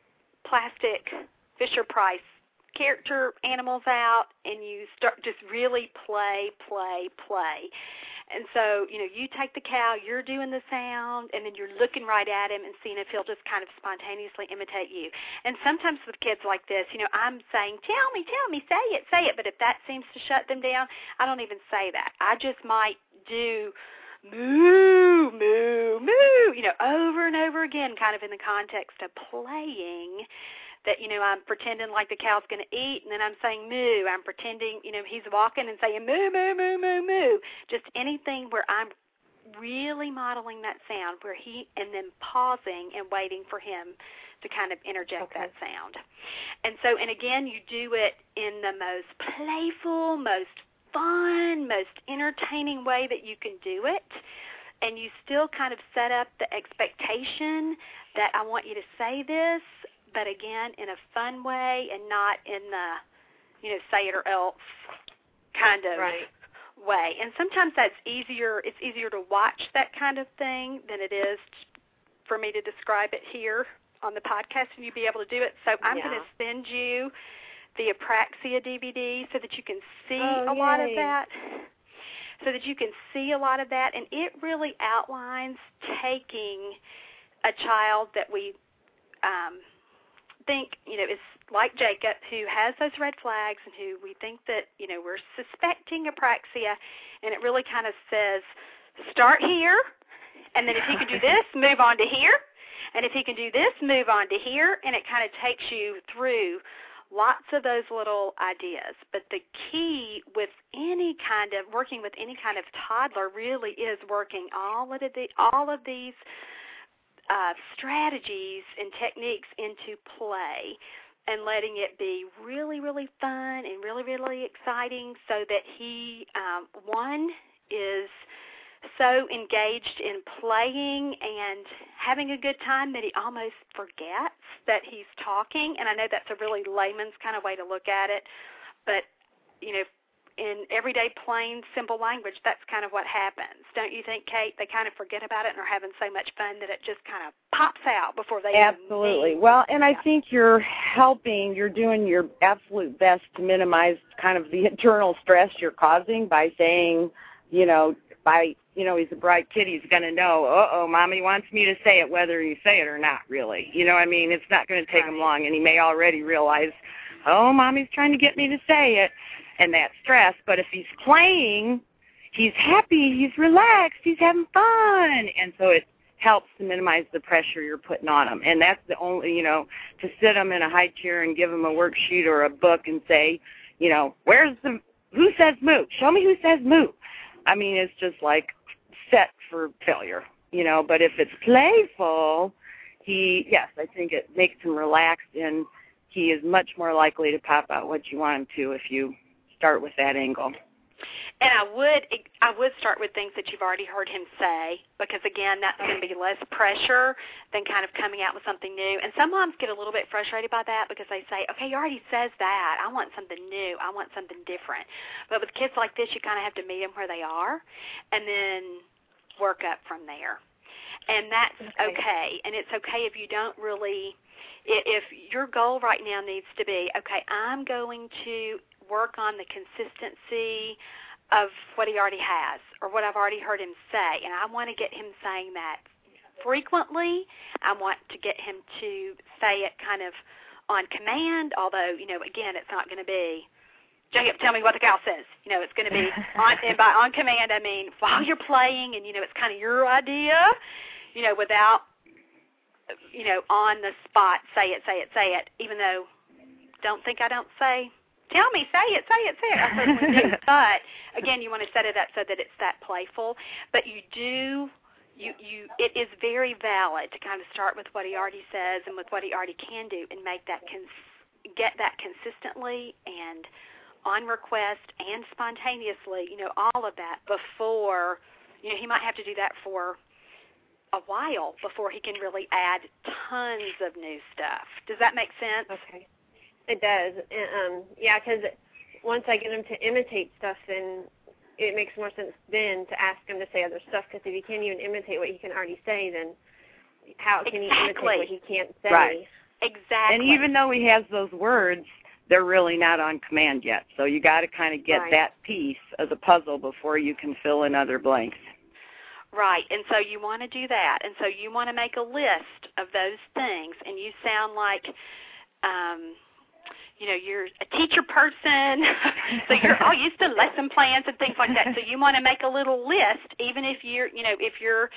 [SPEAKER 1] plastic Fisher-Price character animals out, and you start just really play, play, play. And so, you know, you take the cow, you're doing the sound, and then you're looking right at him and seeing if he'll just kind of spontaneously imitate you. And sometimes with kids like this, you know, I'm saying, tell me, tell me, say it, say it. But if that seems to shut them down, I don't even say that. I just might do moo, moo, moo, you know, over and over again, kind of in the context of playing. That, you know, I'm pretending like the cow's going to eat, and then I'm saying moo. I'm pretending, you know, he's walking and saying moo, moo, moo, moo, moo. Just anything where I'm really modeling that sound, where he, and then pausing and waiting for him to kind of interject
[SPEAKER 4] Okay.
[SPEAKER 1] that sound. And so, and again, you do it in the most playful, most fun, most entertaining way that you can do it. And you still kind of set up the expectation that I want you to say this, but again, in a fun way and not in the, you know, say it or else kind of
[SPEAKER 4] Right.
[SPEAKER 1] way. And sometimes that's easier, it's easier to watch that kind of thing than it is for me to describe it here on the podcast and you be able to do it. So I'm
[SPEAKER 4] Yeah.
[SPEAKER 1] going to send you the Apraxia D V D so that you can see
[SPEAKER 4] Oh,
[SPEAKER 1] a lot of
[SPEAKER 4] yay.
[SPEAKER 1] that. So that you can see a lot of that. And it really outlines taking a child that we um, think, you know, is like Jacob, who has those red flags and who we think that, you know, we're suspecting apraxia, and it really kind of says, start here, and then if he can do this, move on to here, and if he can do this, move on to here, and it kind of takes you through lots of those little ideas. But the key with any kind of, working with any kind of toddler really is working all of the all of these uh, strategies and techniques into play and letting it be really, really fun and really, really exciting so that he, um, one, is so engaged in playing and having a good time that he almost forgets that he's talking. And I know that's a really layman's kind of way to look at it, but, you know, in everyday, plain, simple language, that's kind of what happens. Don't you think, Kate? They kind of forget about it and are having so much fun that it just kind of pops out before they
[SPEAKER 5] Absolutely.
[SPEAKER 1] even
[SPEAKER 5] Well, and I
[SPEAKER 1] yeah.
[SPEAKER 5] think you're helping, you're doing your absolute best to minimize kind of the internal stress you're causing by saying, you know, by, you know, he's a bright kid, he's going to know, uh-oh, Mommy wants me to say it whether you say it or not, really. You know what I mean? It's not going to take
[SPEAKER 1] Right.
[SPEAKER 5] him long, and he may already realize, oh, Mommy's trying to get me to say it, and that stress. But if he's playing, he's happy, he's relaxed, he's having fun, and so it helps to minimize the pressure you're putting on him. And that's the only, you know, to sit him in a high chair and give him a worksheet or a book and say, you know, where's the, who says moo? Show me who says moo. I mean, it's just like set for failure, you know. But if it's playful, he, yes, I think it makes him relaxed, and he is much more likely to pop out what you want him to if you start with that angle.
[SPEAKER 1] And I would I would start with things that you've already heard him say, because, again, that's going to be less pressure than kind of coming out with something new. And some moms get a little bit frustrated by that because they say, okay, he already says that. I want something new. I want something different. But with kids like this, you kind of have to meet them where they are and then work up from there. And that's okay. okay. And it's okay if you don't really – if your goal right now needs to be, okay, I'm going to work on the consistency of what he already has or what I've already heard him say, and I want to get him saying that frequently. I want to get him to say it kind of on command, although, you know, again, it's not going to be, Jacob, tell me what the cow says. You know, it's going to be, on, and by on command, I mean while you're playing and, you know, it's kind of your idea, you know, without, you know, on the spot, say it, say it, say it, even though don't think I don't say, tell me, say it, say it, say it. I certainly do. But, again, you want to set it up so that it's that playful. But you do, you, you, it is very valid to kind of start with what he already says and with what he already can do and make that, cons- get that consistently and on request and spontaneously, you know, all of that before, you know, he might have to do that for a while before he can really add tons of new stuff. Does that make sense?
[SPEAKER 4] Okay. It does. Um, yeah, because once I get him to imitate stuff, then it makes more sense then to ask him to say other stuff, because if he can't even imitate what he can already say, then how can
[SPEAKER 1] exactly.
[SPEAKER 4] he imitate what he can't say?
[SPEAKER 5] Right.
[SPEAKER 1] Exactly.
[SPEAKER 5] And even though he has those words, they're really not on command yet. So you got to kind of get
[SPEAKER 4] right. that
[SPEAKER 5] piece of the puzzle before you can fill in other blanks.
[SPEAKER 1] Right, and so you want to do that. And so you want to make a list of those things, and you sound like, um, you know, you're a teacher person, so you're all used to lesson plans and things like that. So you want to make a little list, even if you're, you know, if you're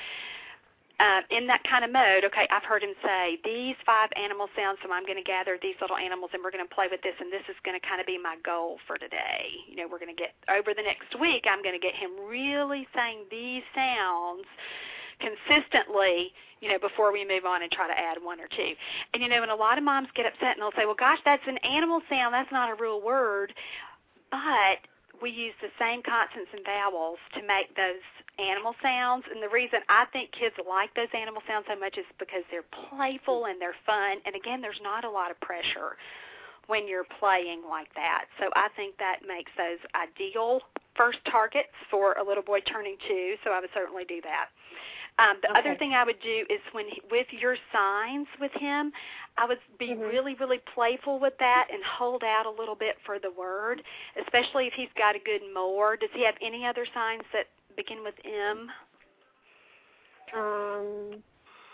[SPEAKER 1] uh, in that kind of mode. Okay, I've heard him say these five animal sounds, so I'm going to gather these little animals, and we're going to play with this, and this is going to kind of be my goal for today. You know, we're going to get, over the next week, I'm going to get him really saying these sounds consistently, you know, before we move on and try to add one or two. And, you know, and a lot of moms get upset, and they'll say, well, gosh, that's an animal sound. That's not a real word. But we use the same consonants and vowels to make those animal sounds. And the reason I think kids like those animal sounds so much is because they're playful and they're fun. And, again, there's not a lot of pressure when you're playing like that. So I think that makes those ideal first targets for a little boy turning two, so I would certainly do that. Um, the okay. other thing I would do is when he, with your signs with him, I would be mm-hmm. really, really playful with that and hold out a little bit for the word, especially if he's got a good more. Does he have any other signs that begin with M?
[SPEAKER 4] Um,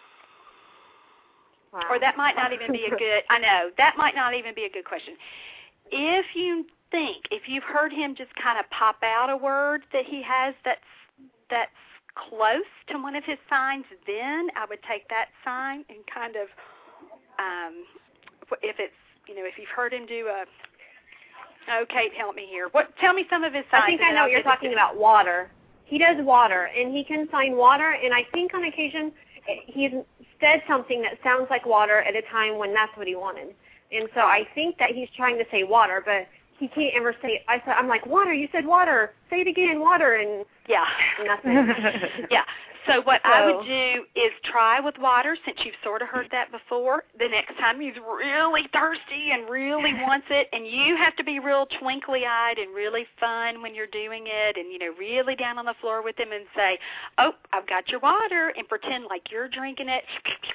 [SPEAKER 4] wow.
[SPEAKER 1] Or that might not even be a good, I know, that might not even be a good question. If you think, if you've heard him just kind of pop out a word that he has that's that's close to one of his signs, then I would take that sign and kind of, um, if it's, you know, if you've heard him do a, oh, Kate, help me here. What? Tell me some of his signs.
[SPEAKER 4] I think I know what you're talking about, water. He does water, and he can sign water, and I think on occasion he's said something that sounds like water at a time when that's what he wanted. And so I think that he's trying to say water, but he can't ever say, I said, I'm like, water, you said water, say it again, water, and
[SPEAKER 1] yeah,
[SPEAKER 4] nothing.
[SPEAKER 1] yeah. So what so, I would do is try with water, since you've sort of heard that before. The next time he's really thirsty and really wants it, and you have to be real twinkly-eyed and really fun when you're doing it, and, you know, really down on the floor with him and say, oh, I've got your water, and pretend like you're drinking it.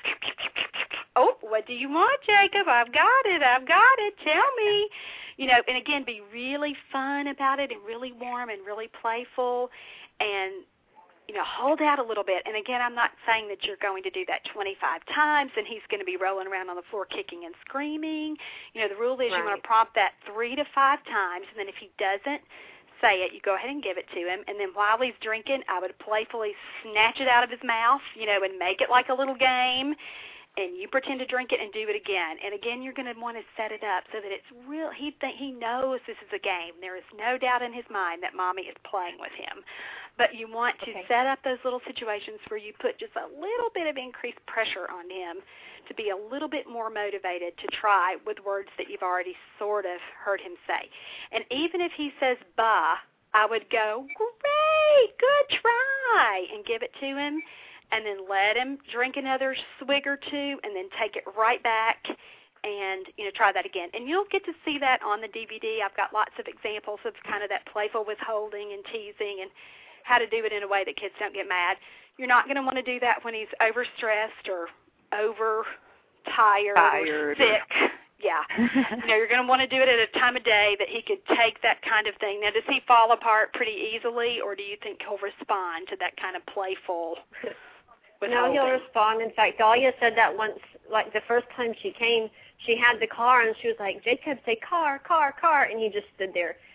[SPEAKER 1] Oh, what do you want, Jacob? I've got it. I've got it. Tell me. You know, and again, be really fun about it and really warm and really playful and, you know, hold out a little bit. And again, I'm not saying that you're going to do that twenty-five times and he's going to be rolling around on the floor kicking and screaming. You know, the rule is right. you want to prompt that three to five times, and then if he doesn't say it, you go ahead and give it to him. And then while he's drinking, I would playfully snatch it out of his mouth, you know, and make it like a little game. And you pretend to drink it and do it again. And again, you're going to want to set it up so that it's real. He th- he knows this is a game. There is no doubt in his mind that Mommy is playing with him. But you want to okay. set up those little situations where you put just a little bit of increased pressure on him to be a little bit more motivated to try with words that you've already sort of heard him say. And even if he says bah, I would go, great, good try, and give it to him. And then let him drink another swig or two, and then take it right back and, you know, try that again. And you'll get to see that on the D V D. I've got lots of examples of kind of that playful withholding and teasing and how to do it in a way that kids don't get mad. You're not going to want to do that when he's overstressed or overtired or sick. Yeah. You know, you're going to want to do it at a time of day that he could take that kind of thing. Now, does he fall apart pretty easily, or do you think he'll respond to that kind of playful
[SPEAKER 4] No, he'll respond. In fact, Dahlia said that once, like the first time she came, she had the car, and she was like, Jacob, say car, car, car, and he just stood there.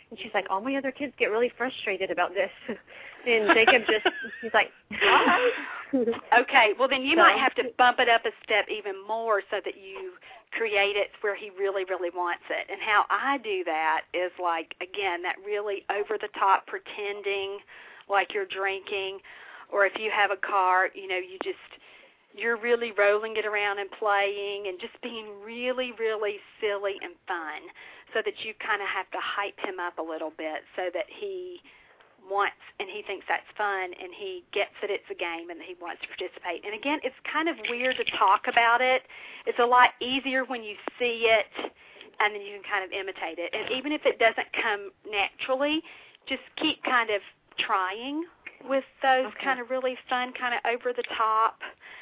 [SPEAKER 4] And she's like, all my other kids get really frustrated about this. And Jacob just, he's like, hi.
[SPEAKER 1] Okay, well then you
[SPEAKER 4] so,
[SPEAKER 1] might have to bump it up a step even more so that you create it where he really, really wants it. And how I do that is like, again, that really over-the-top pretending like you're drinking, or if you have a car, you know, you just, you're really rolling it around and playing and just being really, really silly and fun so that you kind of have to hype him up a little bit so that he wants and he thinks that's fun and he gets that it's a game and that he wants to participate. And again, it's kind of weird to talk about it. It's a lot easier when you see it and then you can kind of imitate it. And even if it doesn't come naturally, just keep kind of trying with those okay. kind of really fun, kind of over-the-top,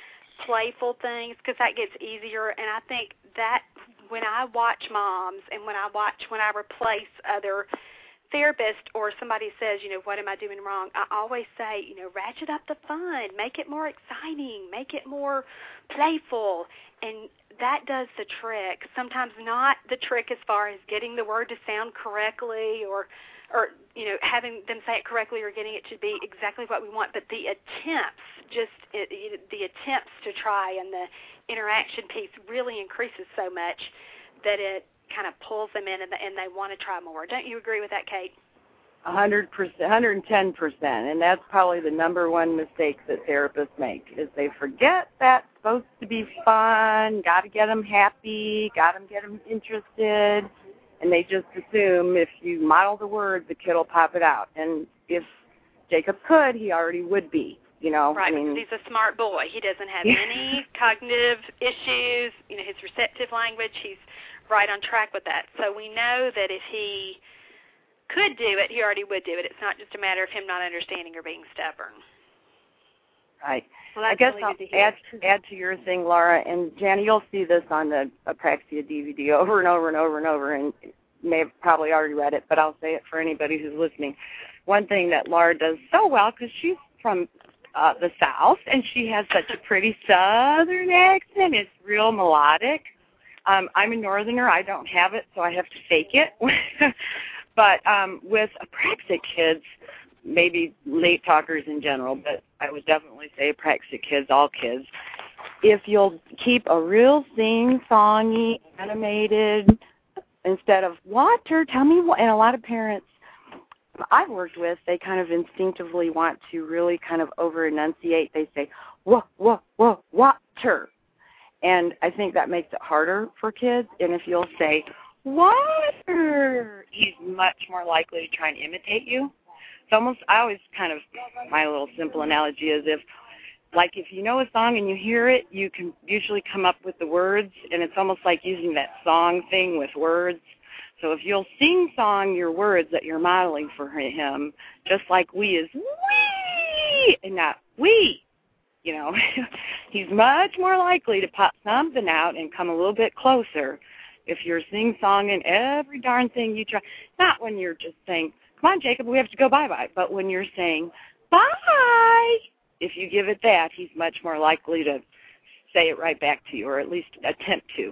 [SPEAKER 1] playful things, because that gets easier. And I think that when I watch moms and when I watch, when I replace other therapists or somebody says, you know, what am I doing wrong, I always say, you know, ratchet up the fun, make it more exciting, make it more playful, and that does the trick. Sometimes not the trick as far as getting the word to sound correctly or, or you know, having them say it correctly or getting it to be exactly what we want, but the attempts, just it, it, the attempts to try and the interaction piece really increases so much that it kind of pulls them in and, the, and they want to try more. Don't you agree with that, Kate?
[SPEAKER 5] A hundred percent, one hundred and ten percent, and that's probably the number one mistake that therapists make is they forget that's supposed to be fun, got to get them happy, got to get them interested, and they just assume if you model the word, the kid will pop it out. And if Jacob could, he already would be. You know,
[SPEAKER 1] right,
[SPEAKER 5] I mean,
[SPEAKER 1] because he's a smart boy. He doesn't have any cognitive issues. You know, his receptive language, he's right on track with that. So we know that if he could do it, he already would do it. It's not just a matter of him not understanding or being stubborn.
[SPEAKER 5] Right.
[SPEAKER 4] Well,
[SPEAKER 5] I guess
[SPEAKER 4] really
[SPEAKER 5] I'll add, add to your thing, Laura, and Jana, you'll see this on the Apraxia D V D over and over and over and over, and you may have probably already read it, but I'll say it for anybody who's listening. One thing that Laura does so well, because she's from uh, the South, and she has such a pretty Southern accent, it's real melodic. Um, I'm a Northerner. I don't have it, so I have to fake it. But um, with apraxic kids, maybe late talkers in general, but I would definitely say apraxic kids, all kids, if you'll keep a real sing-songy, animated, instead of water, tell me what, and a lot of parents I've worked with, they kind of instinctively want to really kind of over-enunciate. They say, whoa, whoa, whoa, water. And I think that makes it harder for kids. And if you'll say, water, he's much more likely to try and imitate you. It's almost, I always kind of, my little simple analogy is if, like if you know a song and you hear it, you can usually come up with the words, and it's almost like using that song thing with words. So if you'll sing-song your words that you're modeling for him, just like we is wee and not we, you know, he's much more likely to pop something out and come a little bit closer if you're sing-songing every darn thing you try. Not when you're just saying, come on, Jacob, we have to go bye-bye, but when you're saying, bye, if you give it that, he's much more likely to say it right back to you, or at least attempt to.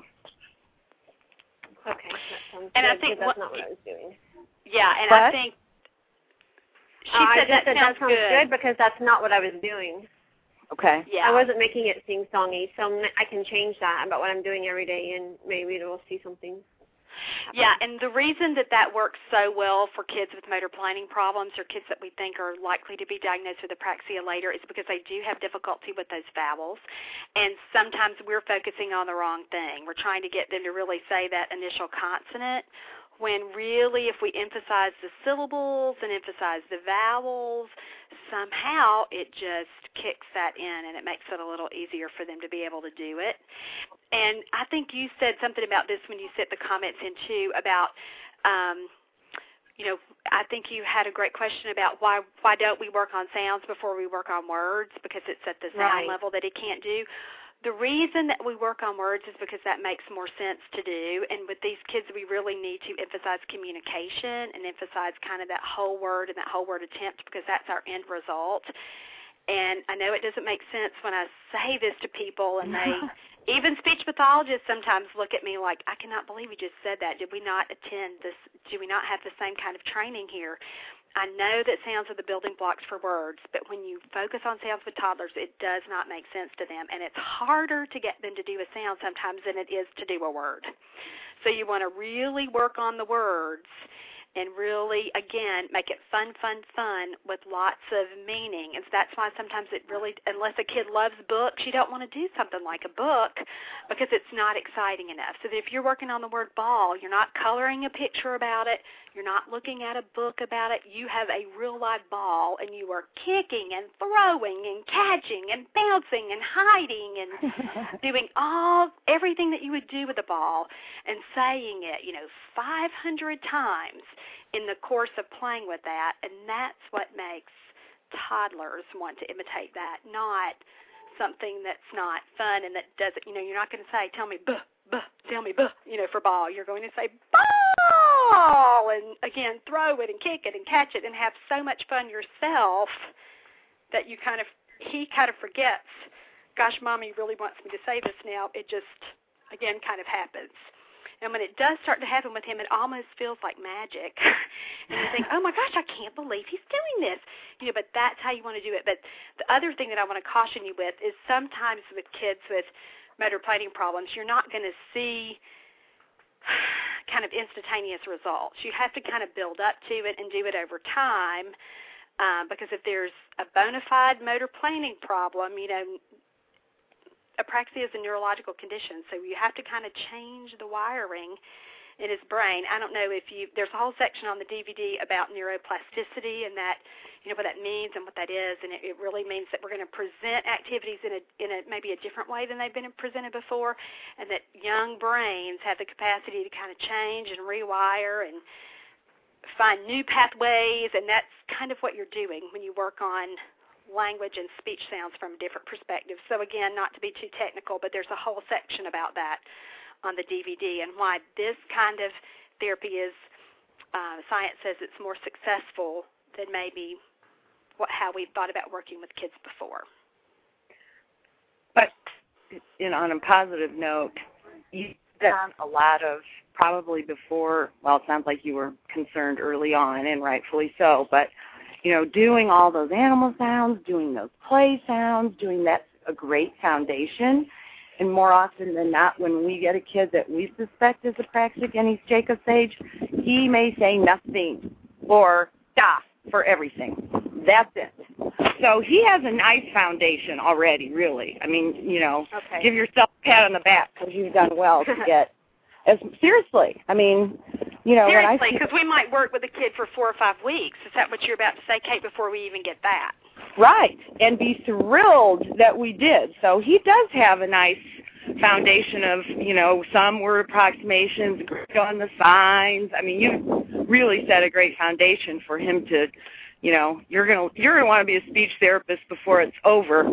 [SPEAKER 4] Okay, that sounds
[SPEAKER 1] and
[SPEAKER 4] good,
[SPEAKER 1] I think
[SPEAKER 4] that's
[SPEAKER 1] what,
[SPEAKER 4] not what I was doing.
[SPEAKER 1] Yeah, and
[SPEAKER 5] what?
[SPEAKER 1] I think she
[SPEAKER 4] uh,
[SPEAKER 1] said
[SPEAKER 4] I just
[SPEAKER 1] that
[SPEAKER 4] said
[SPEAKER 1] sounds
[SPEAKER 4] that sounds
[SPEAKER 1] good.
[SPEAKER 4] good because that's not what I was doing.
[SPEAKER 5] Okay.
[SPEAKER 1] Yeah.
[SPEAKER 4] I wasn't making it sing-songy, so I can change that about what I'm doing every day, and maybe we'll see something happen.
[SPEAKER 1] Yeah, and the reason that that works so well for kids with motor planning problems or kids that we think are likely to be diagnosed with apraxia later is because they do have difficulty with those vowels, and sometimes we're focusing on the wrong thing. We're trying to get them to really say that initial consonant, when really if we emphasize the syllables and emphasize the vowels, somehow it just kicks that in and it makes it a little easier for them to be able to do it. And I think you said something about this when you sent the comments in too about, um, you know, I think you had a great question about why why don't we work on sounds before we work on words, because it's at the sound
[SPEAKER 4] Right.
[SPEAKER 1] level that he can't do. The reason that we work on words is because that makes more sense to do, and with these kids we really need to emphasize communication and emphasize kind of that whole word and that whole word attempt, because that's our end result. And I know it doesn't make sense when I say this to people, and they, even speech pathologists sometimes look at me like, I cannot believe you just said that. Did we not attend this? Do we not have the same kind of training here? I know that sounds are the building blocks for words, but when you focus on sounds with toddlers, it does not make sense to them, and it's harder to get them to do a sound sometimes than it is to do a word. So you want to really work on the words and really, again, make it fun, fun, fun with lots of meaning. And so that's why sometimes it really, unless a kid loves books, you don't want to do something like a book because it's not exciting enough. So if you're working on the word ball, you're not coloring a picture about it, you're not looking at a book about it, you have a real live ball and you are kicking and throwing and catching and bouncing and hiding and doing all, everything that you would do with a ball and saying it, you know, five hundred times in the course of playing with that, and that's what makes toddlers want to imitate that, not something that's not fun and that doesn't, you know, you're not going to say, tell me, buh, buh, tell me, buh, you know, for ball. You're going to say, ball, and, again, throw it and kick it and catch it and have so much fun yourself that you kind of, he kind of forgets, gosh, Mommy really wants me to say this now. It just, again, kind of happens. And when it does start to happen with him, it almost feels like magic. And you think, oh, my gosh, I can't believe he's doing this. You know, but that's how you want to do it. But the other thing that I want to caution you with is sometimes with kids with motor planning problems, you're not going to see kind of instantaneous results. You have to kind of build up to it and do it over time um, because if there's a bona fide motor planning problem, you know, apraxia is a neurological condition, so you have to kind of change the wiring in his brain. I don't know if you, there's a whole section on the D V D about neuroplasticity and that, you know, what that means and what that is, and it, it really means that we're going to present activities in a, in a maybe a different way than they've been presented before, and that young brains have the capacity to kind of change and rewire and find new pathways, and that's kind of what you're doing when you work on language and speech sounds from different perspectives. So again, not to be too technical, but there's a whole section about that on the D V D and why this kind of therapy is, uh, science says it's more successful than maybe what how we've thought about working with kids before.
[SPEAKER 5] But you know, on a positive note, you've done a lot of, probably before, well, it sounds like you were concerned early on, and rightfully so, but you know, doing all those animal sounds, doing those play sounds, doing that's a great foundation. And more often than not, when we get a kid that we suspect is apraxic and he's Jacob's age, he may say nothing or da for everything. That's it. So he has a nice foundation already, really. I mean, you know, okay. Give yourself a pat on the back because you've done well to get, as, seriously, I mean, you know,
[SPEAKER 1] seriously, because we might work with a kid for four or five weeks. Is that what you're about to say, Kate, before we even get that?
[SPEAKER 5] Right, and be thrilled that we did. So he does have a nice foundation of, you know, some word approximations, great on the signs. I mean, you really set a great foundation for him to, you know, you're gonna you're gonna want to be a speech therapist before it's over.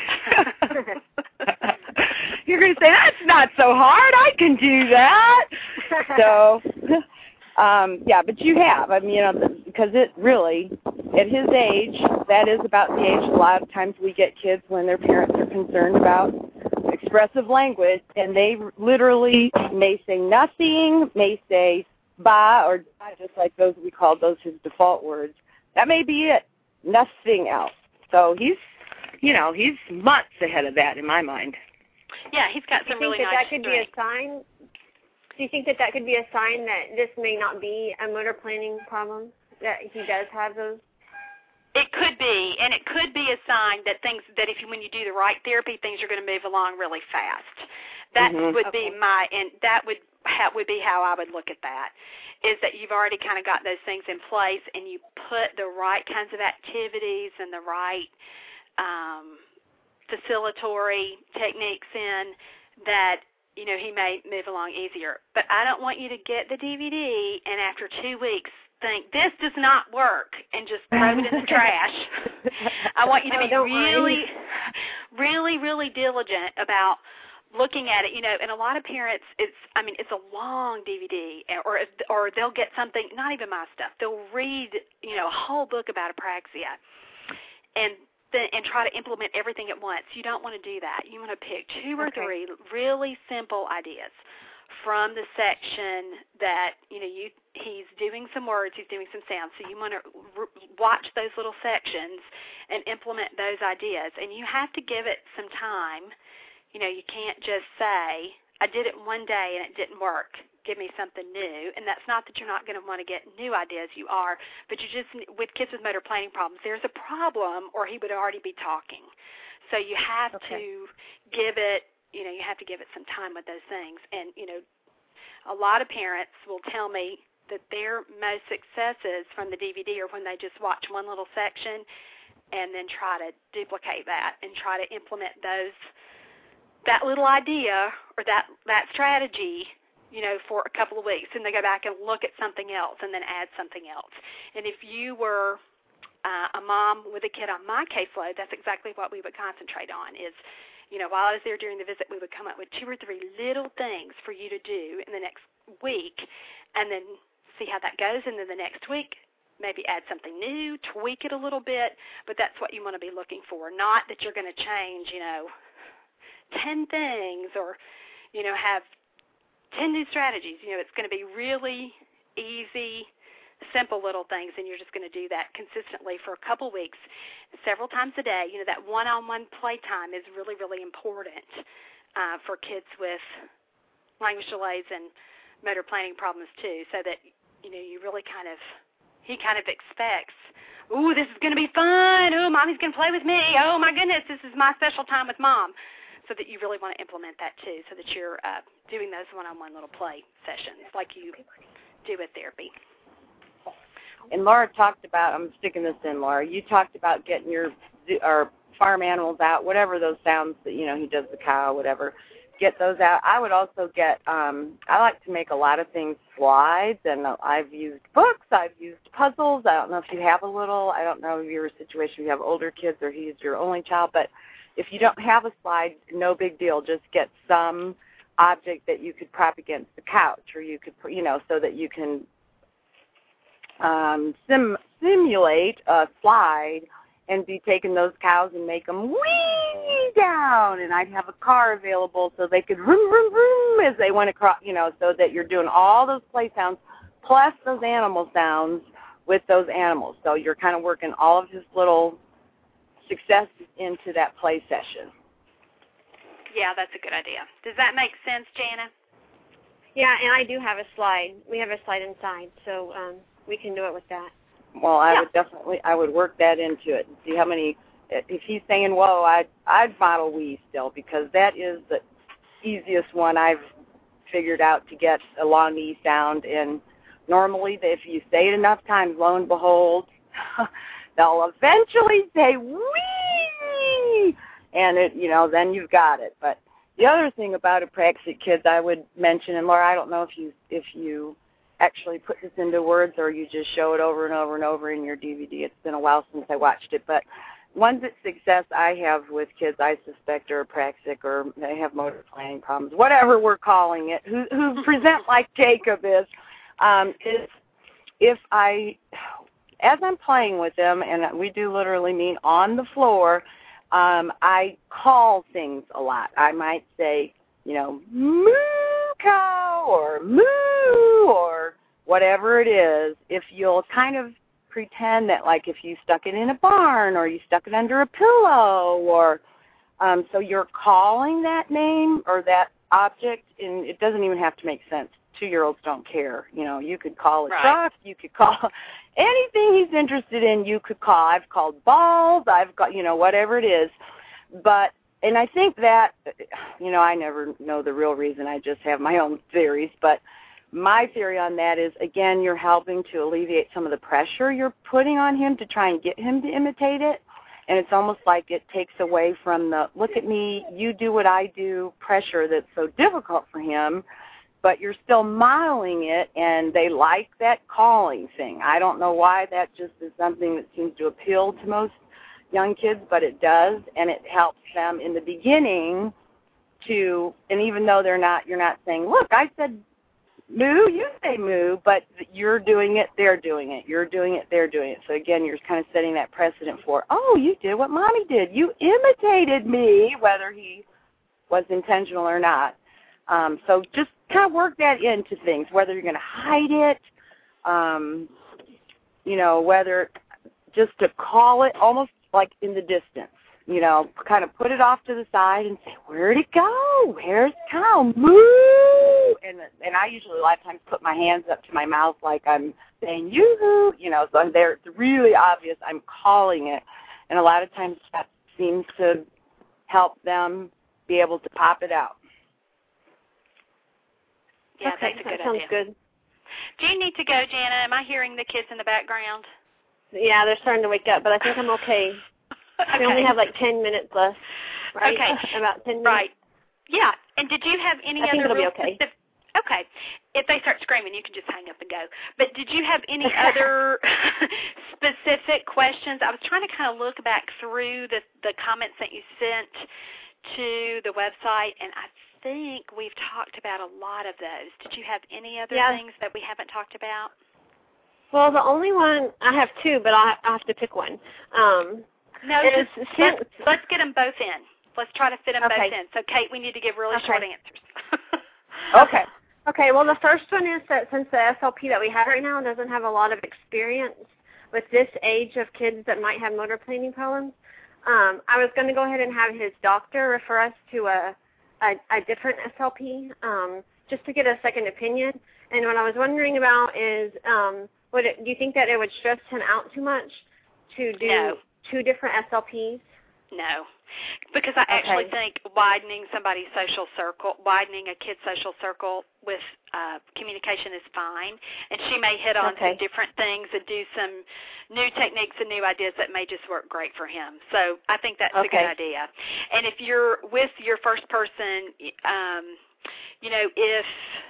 [SPEAKER 5] You're gonna say, that's not so hard. I can do that. So. Um, yeah, but you have. I mean, you know, because it really, at his age, that is about the age a lot of times we get kids when their parents are concerned about expressive language, and they literally may say nothing, may say ba or da, just like those we called those his default words. That may be it. Nothing else. So he's, you know, he's months ahead of that in my mind.
[SPEAKER 1] Yeah, he's got some really
[SPEAKER 4] nice
[SPEAKER 1] nice
[SPEAKER 4] strength. Do you think that that could be a sign? Do you think that that could be a sign that this may not be a motor planning problem, that he does have those?
[SPEAKER 1] It could be, and it could be a sign that things that if you, when you do the right therapy, things are going to move along really fast. That mm-hmm. would okay. be my, and that would ha, would be how I would look at that, is that you've already kind of got those things in place, and you put the right kinds of activities and the right um, facilitatory techniques in that, you know, he may move along easier. But I don't want you to get the D V D and after two weeks think, this does not work, and just throw it in the trash. I want you to be oh, really, really, really diligent about looking at it, you know, and a lot of parents, it's, I mean, it's a long D V D, or or they'll get something, not even my stuff, they'll read, you know, a whole book about apraxia, and th- and try to implement everything at once. You don't want to do that. You want to pick two or
[SPEAKER 4] Okay.
[SPEAKER 1] three really simple ideas from the section that, you know, you he's doing some words, he's doing some sounds, so you want to r- watch those little sections and implement those ideas. And you have to give it some time. You know, you can't just say, I did it one day and it didn't work. Give me something new. And that's not that you're not going to want to get new ideas. You are. But you just, with kids with motor planning problems, there's a problem or he would already be talking. So you have
[SPEAKER 4] Okay.
[SPEAKER 1] to give it, you know, you have to give it some time with those things. And, you know, a lot of parents will tell me that their most successes from the D V D are when they just watch one little section and then try to duplicate that and try to implement those, that little idea or that, that strategy, you know, for a couple of weeks. And they go back and look at something else and then add something else. And if you were uh, a mom with a kid on my caseload, that's exactly what we would concentrate on is, you know, while I was there during the visit, we would come up with two or three little things for you to do in the next week and then see how that goes. And then the next week, maybe add something new, tweak it a little bit, but that's what you want to be looking for, not that you're going to change, you know, ten things or, you know, have ten new strategies. You know, it's going to be really easy, simple little things, and you're just going to do that consistently for a couple weeks, several times a day. You know, that one-on-one playtime is really, really important uh, for kids with language delays and motor planning problems too, so that, you know, you really kind of, he kind of expects, ooh, this is going to be fun. Ooh, Mommy's going to play with me. Oh, my goodness, this is my special time with Mom. So that you really want to implement that too, so that you're uh, doing those one-on-one little play sessions like you do with therapy.
[SPEAKER 5] And Laura talked about, I'm sticking this in, Laura, you talked about getting your or farm animals out, whatever those sounds that, you know, he does the cow, whatever, get those out. I would also get, um, I like to make a lot of things slides, and I've used books, I've used puzzles. I don't know if you have a little, I don't know if your situation, you have older kids or he's your only child, but if you don't have a slide, no big deal. Just get some object that you could prop against the couch, or you could, you know, so that you can Um, sim- simulate a slide and be taking those cows and make them wee down, and I'd have a car available so they could vroom, vroom, vroom as they went across, you know, so that you're doing all those play sounds plus those animal sounds with those animals. So you're kind of working all of his little successes into that play session.
[SPEAKER 1] Yeah, that's a good idea. Does that make sense, Jana?
[SPEAKER 4] Yeah, and I do have a slide. We have a slide inside, so um, we can do it with that.
[SPEAKER 5] Well, I
[SPEAKER 1] yeah.
[SPEAKER 5] would definitely, I would work that into it and see how many, if he's saying, whoa, I'd, I'd model we still, because that is the easiest one I've figured out to get a long E sound. And normally, if you say it enough times, lo and behold, they'll eventually say wee, and it, you know, then you've got it. But the other thing about apraxic kids I would mention, and Laura, I don't know if you if you actually put this into words or you just show it over and over and over in your D V D. It's been a while since I watched it, but one success I have with kids I suspect are apraxic or they have motor planning problems, whatever we're calling it, who, who present like Jacob is, um, is if I, as I'm playing with them, and we do literally mean on the floor, um, I call things a lot. I might say, you know, moo cow or moo or whatever it is. If you'll kind of pretend that, like, if you stuck it in a barn or you stuck it under a pillow, or um, so you're calling that name or that object, and it doesn't even have to make sense. Two-year-olds don't care. You know, you could call a
[SPEAKER 1] right.
[SPEAKER 5] truck, you could call anything he's interested in, you could call. I've called balls, I've got, you know, whatever it is. But, and I think that, you know, I never know the real reason. I just have my own theories. But my theory on that is, again, you're helping to alleviate some of the pressure you're putting on him to try and get him to imitate it. And it's almost like it takes away from the, look at me, you do what I do, pressure that's so difficult for him. But you're still modeling it, and they like that calling thing. I don't know why. That just is something that seems to appeal to most young kids, but it does, and it helps them in the beginning to, and even though they're not, you're not saying, look, I said moo, you say moo, but you're doing it, they're doing it. You're doing it, they're doing it. So, again, you're kind of setting that precedent for, oh, you did what Mommy did. You imitated me, whether he was intentional or not. Um, so just kind of work that into things, whether you're going to hide it, um, you know, whether just to call it almost like in the distance. You know, kind of put it off to the side and say, where'd it go? Where's it go? Moo! And and I usually a lot of times put my hands up to my mouth like I'm saying, yoo-hoo, you know, so there it's really obvious I'm calling it. And a lot of times that seems to help them be able to pop it out.
[SPEAKER 1] Yeah,
[SPEAKER 4] okay,
[SPEAKER 1] that's a good
[SPEAKER 4] that sounds
[SPEAKER 1] idea.
[SPEAKER 4] good.
[SPEAKER 1] Do you need to go, Jana? Am I hearing the kids in the background?
[SPEAKER 4] Yeah, they're starting to wake up, but I think I'm okay.
[SPEAKER 1] Okay.
[SPEAKER 4] We only have like ten minutes left, right?
[SPEAKER 1] Okay.
[SPEAKER 4] About ten minutes.
[SPEAKER 1] Right. Yeah. And did you have any
[SPEAKER 4] I think
[SPEAKER 1] other
[SPEAKER 4] it'll be
[SPEAKER 1] real
[SPEAKER 4] okay.
[SPEAKER 1] specific? Okay. If they start screaming, you can just hang up and go. But did you have any other specific questions? I was trying to kind of look back through the, the comments that you sent to the website, and I think we've talked about a lot of those. Did you have any other
[SPEAKER 4] yeah.
[SPEAKER 1] things that we haven't talked about?
[SPEAKER 4] Well, the only one, I have two, but I'll have to pick one. Um,
[SPEAKER 1] no,
[SPEAKER 4] just,
[SPEAKER 1] just,
[SPEAKER 4] since,
[SPEAKER 1] let's, let's get them both in. Let's try to fit them
[SPEAKER 4] okay.
[SPEAKER 1] both in. So, Kate, we need to give really
[SPEAKER 4] okay.
[SPEAKER 1] short answers.
[SPEAKER 5] Okay.
[SPEAKER 4] Okay, well, the first one is that since the S L P that we have right now doesn't have a lot of experience with this age of kids that might have motor planning problems, um, I was going to go ahead and have his doctor refer us to a, a, a different S L P um, just to get a second opinion. And what I was wondering about is, um, would it, do you think that it would stress him out too much to do
[SPEAKER 1] No.
[SPEAKER 4] two different S L Ps?
[SPEAKER 1] No, because I actually
[SPEAKER 4] Okay.
[SPEAKER 1] think widening somebody's social circle, widening a kid's social circle with uh, communication is fine, and she may hit on
[SPEAKER 4] Okay.
[SPEAKER 1] some different things and do some new techniques and new ideas that may just work great for him. So I think that's
[SPEAKER 4] Okay.
[SPEAKER 1] a good idea. And if you're with your first person, um, you know, if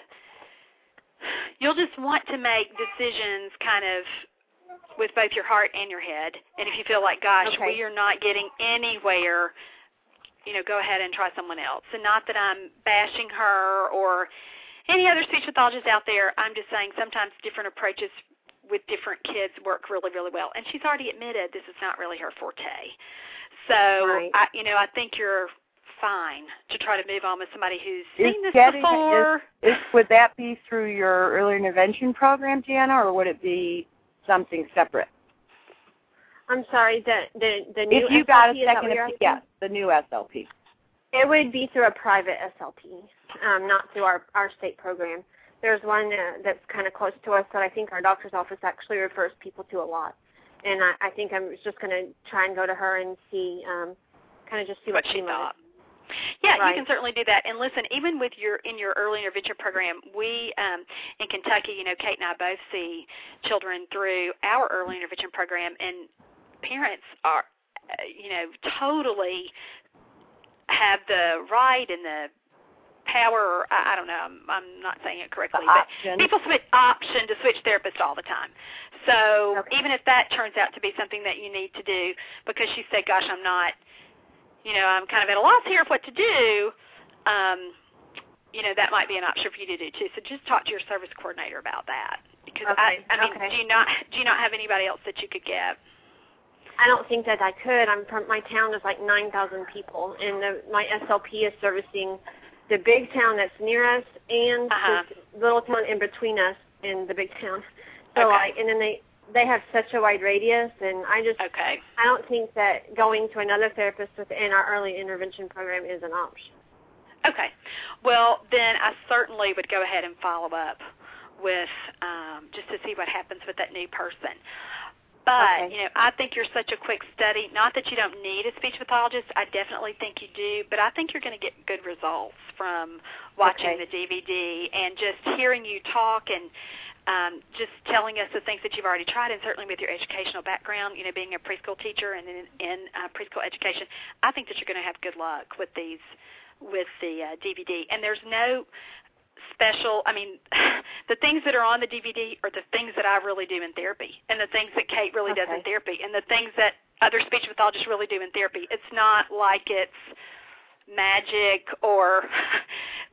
[SPEAKER 1] you'll just want to make decisions kind of with both your heart and your head. And if you feel like, gosh,
[SPEAKER 4] Okay.
[SPEAKER 1] we are not getting anywhere, you know, go ahead and try someone else. And not that I'm bashing her or any other speech pathologist out there. I'm just saying sometimes different approaches with different kids work really, really well. And she's already admitted this is not really her forte. So,
[SPEAKER 4] Right.
[SPEAKER 1] I, you know, I think you're fine to try to move on with somebody who's
[SPEAKER 5] Is
[SPEAKER 1] seen this
[SPEAKER 5] getting,
[SPEAKER 1] before.
[SPEAKER 5] Is, is, would that be through your early intervention program, Jana, or would it be something separate?
[SPEAKER 4] I'm sorry, the the, the new
[SPEAKER 5] If you
[SPEAKER 4] S L P,
[SPEAKER 5] got a
[SPEAKER 4] is that
[SPEAKER 5] second,
[SPEAKER 4] what you're
[SPEAKER 5] opinion,
[SPEAKER 4] asking?
[SPEAKER 5] yes, the new S L P.
[SPEAKER 4] It would be through a private S L P, um, not through our, our state program. There's one uh, that's kind of close to us that I think our doctor's office actually refers people to a lot. And I, I think I'm just going to try and go to her and see, um, kind of just see what,
[SPEAKER 1] what she
[SPEAKER 4] came
[SPEAKER 1] thought.
[SPEAKER 4] of it.
[SPEAKER 1] Yeah,
[SPEAKER 4] Right.
[SPEAKER 1] you can certainly do that. And listen, even with your in your early intervention program, we um, in Kentucky, you know, Kate and I both see children through our early intervention program, and parents are, uh, you know, totally have the right and the power. I, I don't know. I'm, I'm not saying it correctly,
[SPEAKER 5] The
[SPEAKER 1] but
[SPEAKER 5] option.
[SPEAKER 1] people switch option to switch therapists all the time. So
[SPEAKER 4] Okay.
[SPEAKER 1] even if that turns out to be something that you need to do, because she said, "Gosh, I'm not." You know, I'm kind of at a loss here of what to do, um, you know, that might be an option for you to do too. So just talk to your service coordinator about that. Because
[SPEAKER 4] Okay,
[SPEAKER 1] I, I mean,
[SPEAKER 4] okay.
[SPEAKER 1] do you not do you not have anybody else that you could get?
[SPEAKER 4] I don't think that I could. I'm from, my town is like nine thousand people, and the, my S L P is servicing the big town that's near us and
[SPEAKER 1] Uh-huh.
[SPEAKER 4] this little town in between us and the big town. So
[SPEAKER 1] Okay.
[SPEAKER 4] like, and then they they have such a wide radius, and I just
[SPEAKER 1] Okay.
[SPEAKER 4] I don't think that going to another therapist within our early intervention program is an option.
[SPEAKER 1] Okay. Well, then I certainly would go ahead and follow up with um, just to see what happens with that new person. But,
[SPEAKER 4] Okay.
[SPEAKER 1] you know, I think you're such a quick study. Not that you don't need a speech pathologist. I definitely think you do. But I think you're going to get good results from watching
[SPEAKER 4] Okay.
[SPEAKER 1] the D V D and just hearing you talk and um, just telling us the things that you've already tried, and certainly with your educational background, you know, being a preschool teacher and in, in uh, preschool education, I think that you're going to have good luck with these, with the uh, D V D. And there's no special, I mean, the things that are on the D V D are the things that I really do in therapy, and the things that Kate really does in
[SPEAKER 4] Okay.
[SPEAKER 1] therapy, and the things that other speech pathologists really do in therapy. It's not like it's magic or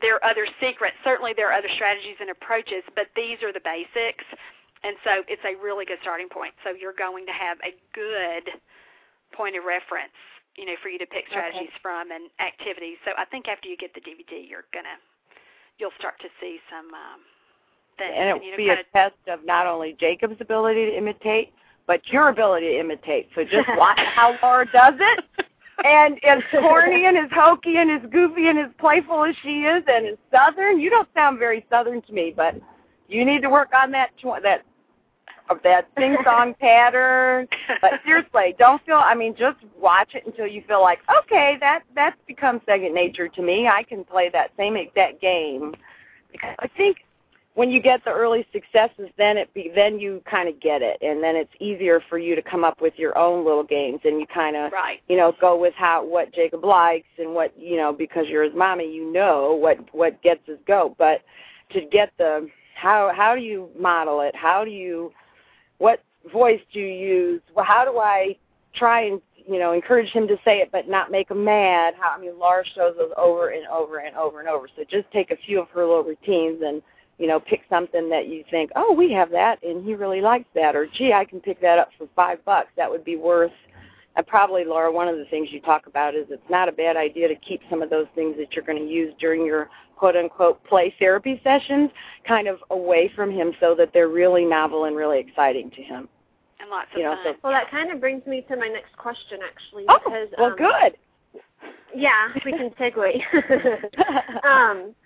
[SPEAKER 1] there are other secrets. Certainly there are other strategies and approaches, but these are the basics. And so it's a really good starting point. So you're going to have a good point of reference, you know, for you to pick strategies okay. from and activities. So I think after you get the D V D, you're gonna, you'll start to see some um, things.
[SPEAKER 5] And it will
[SPEAKER 1] you know,
[SPEAKER 5] be a test of not only Jacob's ability to imitate, but your ability to imitate. So just watch how Laura does it. And as corny and as hokey and as goofy and as playful as she is and as Southern, you don't sound very Southern to me, but you need to work on that that of that sing-song pattern. But seriously, don't feel, I mean, just watch it until you feel like, okay, that, that's become second nature to me. I can play that same exact game. Because I think when you get the early successes, then it be, then you kind of get it, and then it's easier for you to come up with your own little games, and you kind of,
[SPEAKER 1] right.
[SPEAKER 5] you know, go with how what Jacob likes and what, you know, because you're his mommy, you know what, what gets his goat. But to get the, how how do you model it? How do you, what voice do you use? Well, how do I try and, you know, encourage him to say it but not make him mad? How I mean, Laura shows those over and over and over and over. So just take a few of her little routines and, you know, pick something that you think, oh, we have that, and he really likes that. Or, gee, I can pick that up for five bucks. That would be worth. And probably, Laura, one of the things you talk about is it's not a bad idea to keep some of those things that you're going to use during your quote-unquote play therapy sessions kind of away from him so that they're really novel and really exciting to him.
[SPEAKER 1] And lots of
[SPEAKER 5] you know,
[SPEAKER 1] fun.
[SPEAKER 5] So,
[SPEAKER 4] well, that kind of brings me to my next question, actually.
[SPEAKER 5] Oh,
[SPEAKER 4] because,
[SPEAKER 5] well,
[SPEAKER 4] um,
[SPEAKER 5] good.
[SPEAKER 4] Yeah, we can segue. um,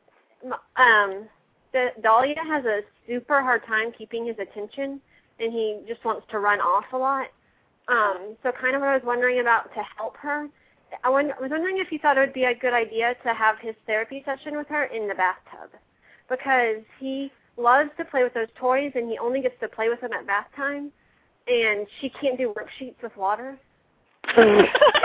[SPEAKER 4] um, the, Dahlia has a super hard time keeping his attention, and he just wants to run off a lot. Um, so kind of what I was wondering about to help her, I, wonder, I was wondering if you thought it would be a good idea to have his therapy session with her in the bathtub, because he loves to play with those toys, and he only gets to play with them at bath time, and she can't do worksheets with water. and,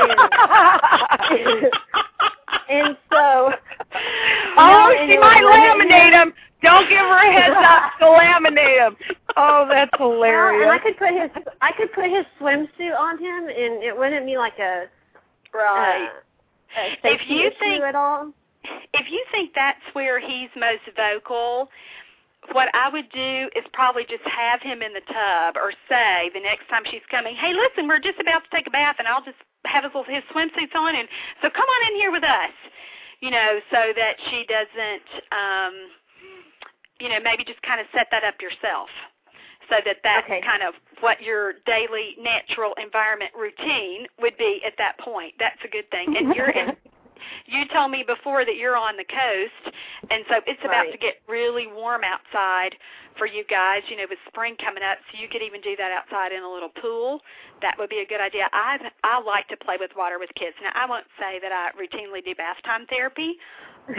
[SPEAKER 4] and so,
[SPEAKER 5] oh,
[SPEAKER 4] you know,
[SPEAKER 5] she might laminate him. Don't give her a heads up to laminate him. Oh, that's hilarious.
[SPEAKER 4] Well, and I could put his I could put his swimsuit on him, and it wouldn't be like a
[SPEAKER 1] right.
[SPEAKER 4] Uh, a
[SPEAKER 1] if you
[SPEAKER 4] issue
[SPEAKER 1] think
[SPEAKER 4] at all.
[SPEAKER 1] If you think that's where he's most vocal, what I would do is probably just have him in the tub, or say the next time she's coming, hey, listen, we're just about to take a bath, and I'll just have his, his swimsuits on, and so come on in here with us, you know, so that she doesn't, um, you know, maybe just kind of set that up yourself, so that that's
[SPEAKER 4] okay.
[SPEAKER 1] kind of what your daily natural environment routine would be at that point. That's a good thing. And you're in, you told me before that you're on the coast, and so it's about
[SPEAKER 4] right.
[SPEAKER 1] to get really warm outside for you guys, you know, with spring coming up, so you could even do that outside in a little pool. That would be a good idea. I I like to play with water with kids. Now, I won't say that I routinely do bath time therapy, but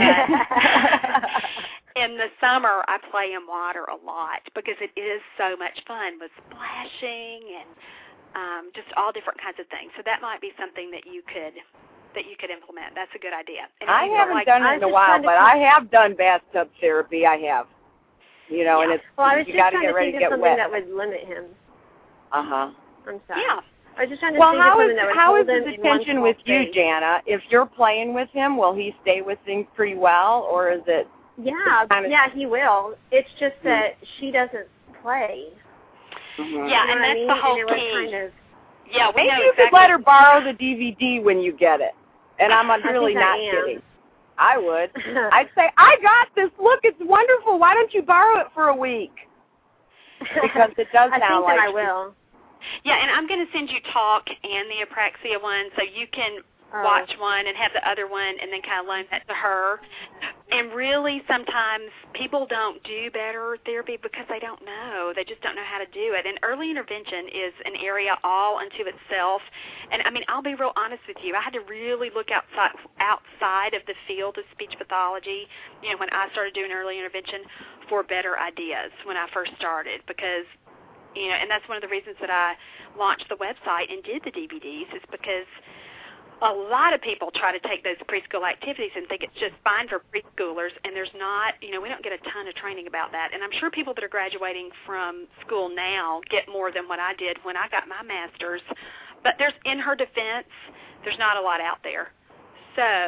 [SPEAKER 1] in the summer I play in water a lot because it is so much fun with splashing and um, just all different kinds of things. So that might be something that you could that you could implement. That's a good idea. And
[SPEAKER 5] I haven't
[SPEAKER 1] like,
[SPEAKER 5] done it in a while, but I have done bathtub therapy. I have. You know,
[SPEAKER 1] yeah.
[SPEAKER 5] and it's
[SPEAKER 4] well, I was
[SPEAKER 5] you
[SPEAKER 4] just
[SPEAKER 5] got to
[SPEAKER 4] trying
[SPEAKER 5] get
[SPEAKER 4] to
[SPEAKER 5] ready
[SPEAKER 4] think
[SPEAKER 5] to
[SPEAKER 4] of
[SPEAKER 5] get
[SPEAKER 4] something
[SPEAKER 5] wet.
[SPEAKER 4] that would limit him.
[SPEAKER 5] Uh-huh.
[SPEAKER 4] I'm sorry.
[SPEAKER 1] Yeah.
[SPEAKER 4] I was just trying to
[SPEAKER 5] Well,
[SPEAKER 4] think
[SPEAKER 5] how
[SPEAKER 4] of
[SPEAKER 5] is
[SPEAKER 4] something that would
[SPEAKER 5] how
[SPEAKER 4] hold
[SPEAKER 5] is
[SPEAKER 4] him
[SPEAKER 5] his
[SPEAKER 4] in one
[SPEAKER 5] attention
[SPEAKER 4] small
[SPEAKER 5] with you,
[SPEAKER 4] space.
[SPEAKER 5] Jana? If you're playing with him, will he stay with things pretty well, or is it?
[SPEAKER 4] Yeah,
[SPEAKER 5] kind of,
[SPEAKER 4] yeah, he will. It's just that mm-hmm. she doesn't play.
[SPEAKER 5] Mm-hmm.
[SPEAKER 1] Yeah,
[SPEAKER 4] you know
[SPEAKER 1] and
[SPEAKER 4] what
[SPEAKER 1] that's
[SPEAKER 4] I mean?
[SPEAKER 1] the whole
[SPEAKER 4] and it was
[SPEAKER 1] key.
[SPEAKER 4] Kind of,
[SPEAKER 1] yeah, we
[SPEAKER 5] maybe
[SPEAKER 1] know
[SPEAKER 5] you
[SPEAKER 1] exactly.
[SPEAKER 5] could let her borrow the D V D when you get it. And I'm really
[SPEAKER 4] I
[SPEAKER 5] not
[SPEAKER 4] I
[SPEAKER 5] kidding. I would. I'd say, I got this. Look, it's wonderful. Why don't you borrow it for a week? Because it does
[SPEAKER 4] I
[SPEAKER 5] sound
[SPEAKER 4] think
[SPEAKER 5] like
[SPEAKER 4] that I will.
[SPEAKER 1] Yeah, and I'm going to send you Talk and the Apraxia one, so you can
[SPEAKER 4] oh.
[SPEAKER 1] watch one and have the other one and then kind of loan that to her. And really, sometimes people don't do better therapy because they don't know. They just don't know how to do it. And early intervention is an area all unto itself. And, I mean, I'll be real honest with you. I had to really look outside outside of the field of speech pathology, you know, when I started doing early intervention for better ideas when I first started because, you know, and that's one of the reasons that I launched the website and did the D V Ds is because a lot of people try to take those preschool activities and think it's just fine for preschoolers, and there's not, you know, we don't get a ton of training about that. And I'm sure people that are graduating from school now get more than what I did when I got my master's. But there's, in her defense, there's not a lot out there. So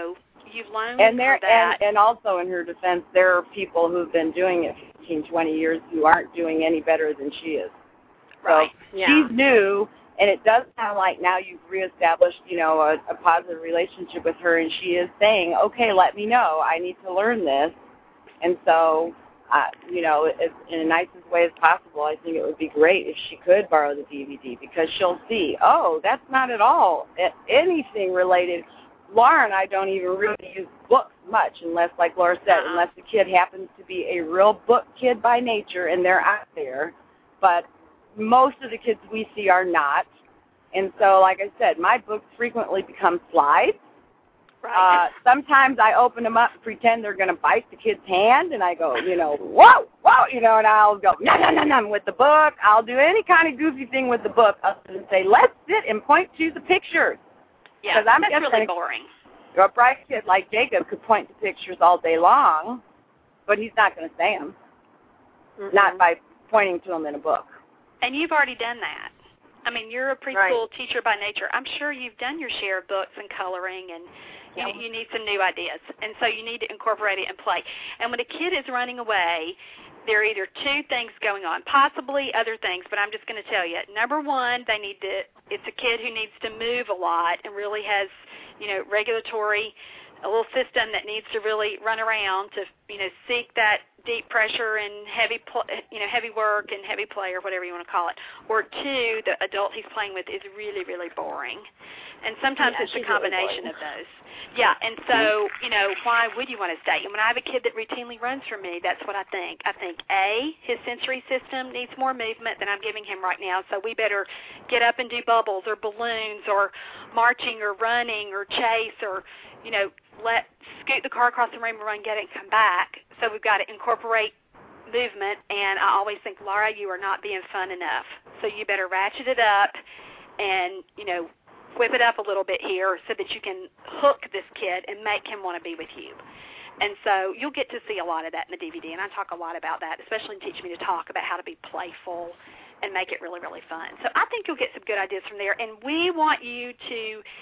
[SPEAKER 1] you've loaned
[SPEAKER 5] and there,
[SPEAKER 1] for that.
[SPEAKER 5] And, and also in her defense, there are people who've been doing it fifteen, twenty years who aren't doing any better than she is.
[SPEAKER 1] Right.
[SPEAKER 5] So
[SPEAKER 4] Yeah.
[SPEAKER 5] she's new, and it does sound like now you've reestablished, you know, a, a positive relationship with her, and she is saying, okay, let me know. I need to learn this. And so, uh, you know, it, in the nicest way as possible, I think it would be great if she could borrow the D V D, because she'll see, oh, that's not at all anything related. Laura and I don't even really use books much unless, like Laura said,
[SPEAKER 1] uh-huh.
[SPEAKER 5] unless the kid happens to be a real book kid by nature and they're out there. But most of the kids we see are not. And so, like I said, my books frequently become slides.
[SPEAKER 1] Right.
[SPEAKER 5] Uh, sometimes I open them up and pretend they're going to bite the kid's hand, and I go, you know, whoa, whoa, you know, and I'll go, no, no, no, no, with the book. I'll do any kind of goofy thing with the book other than say, let's sit and point to the pictures.
[SPEAKER 1] Yeah,
[SPEAKER 5] I'm
[SPEAKER 1] that's really
[SPEAKER 5] gonna,
[SPEAKER 1] boring.
[SPEAKER 5] A bright kid like Jacob could point to pictures all day long, but he's not going to say them, mm-hmm. not by pointing to them in a book.
[SPEAKER 1] And you've already done that. I mean, you're a preschool
[SPEAKER 4] right.
[SPEAKER 1] teacher by nature. I'm sure you've done your share of books and coloring, and you, you need some new ideas. And so you need to incorporate it and play. And when a kid is running away, there are either two things going on, possibly other things, but I'm just going to tell you. Number one, they need to, it's a kid who needs to move a lot and really has, you know, regulatory, a little system that needs to really run around to, you know, seek that deep pressure and heavy, pl- you know, heavy work and heavy play or whatever you want to call it. Or two, the adult he's playing with is really, really boring. And sometimes
[SPEAKER 4] yeah,
[SPEAKER 1] it's a combination really of those. Yeah, and so, you know, why would you want to stay? And when I have a kid that routinely runs for me, that's what I think. I think, A, his sensory system needs more movement than I'm giving him right now, so we better get up and do bubbles or balloons or marching or running or chase or, you know, let scoot the car across the room and run, get it, and come back. So we've got to incorporate movement, and I always think, Laura, you are not being fun enough. So you better ratchet it up and, you know, whip it up a little bit here so that you can hook this kid and make him want to be with you. And so you'll get to see a lot of that in the D V D, and I talk a lot about that, especially in Teach Me to Talk, about how to be playful and make it really, really fun. So I think you'll get some good ideas from there, and we want you to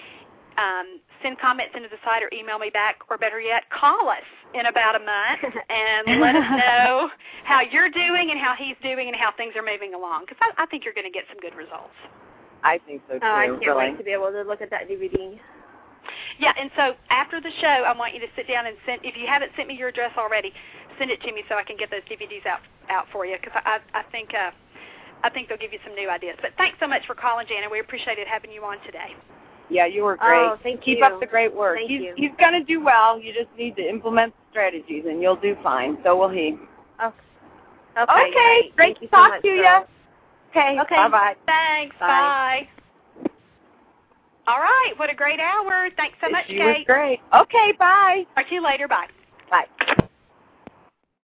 [SPEAKER 1] um, send comments into the site or email me back, or better yet, call us in about a month and let us know how you're doing and how he's doing and how things are moving along, because I, I think you're going to get some good results.
[SPEAKER 5] I think so, too.
[SPEAKER 4] Oh, I can't
[SPEAKER 5] really.
[SPEAKER 4] wait to be able to look at that D V D.
[SPEAKER 1] Yeah, and so after the show, I want you to sit down and send, if you haven't sent me your address already, send it to me so I can get those D V Ds out out for you, because I, I think uh, I think they'll give you some new ideas. But thanks so much for calling, Jana. We appreciated having you on today.
[SPEAKER 5] Yeah, you were great.
[SPEAKER 4] Oh, thank
[SPEAKER 5] Keep
[SPEAKER 4] you.
[SPEAKER 5] up the great work.
[SPEAKER 4] Thank
[SPEAKER 5] he's
[SPEAKER 4] you.
[SPEAKER 5] he's going to do well. You just need to implement strategies, and you'll do fine. So will he.
[SPEAKER 4] Oh. Okay,
[SPEAKER 5] okay
[SPEAKER 4] great.
[SPEAKER 5] great
[SPEAKER 4] Thank
[SPEAKER 5] to
[SPEAKER 4] you so
[SPEAKER 5] talk
[SPEAKER 4] much,
[SPEAKER 5] to you.
[SPEAKER 4] girl.
[SPEAKER 5] Okay,
[SPEAKER 4] okay.
[SPEAKER 5] bye-bye.
[SPEAKER 1] Thanks, bye.
[SPEAKER 4] Bye.
[SPEAKER 1] All right, what a great hour. Thanks so much,
[SPEAKER 5] she
[SPEAKER 1] Kate.
[SPEAKER 5] was great. Okay, bye.
[SPEAKER 1] Talk to you later, bye.
[SPEAKER 5] Bye.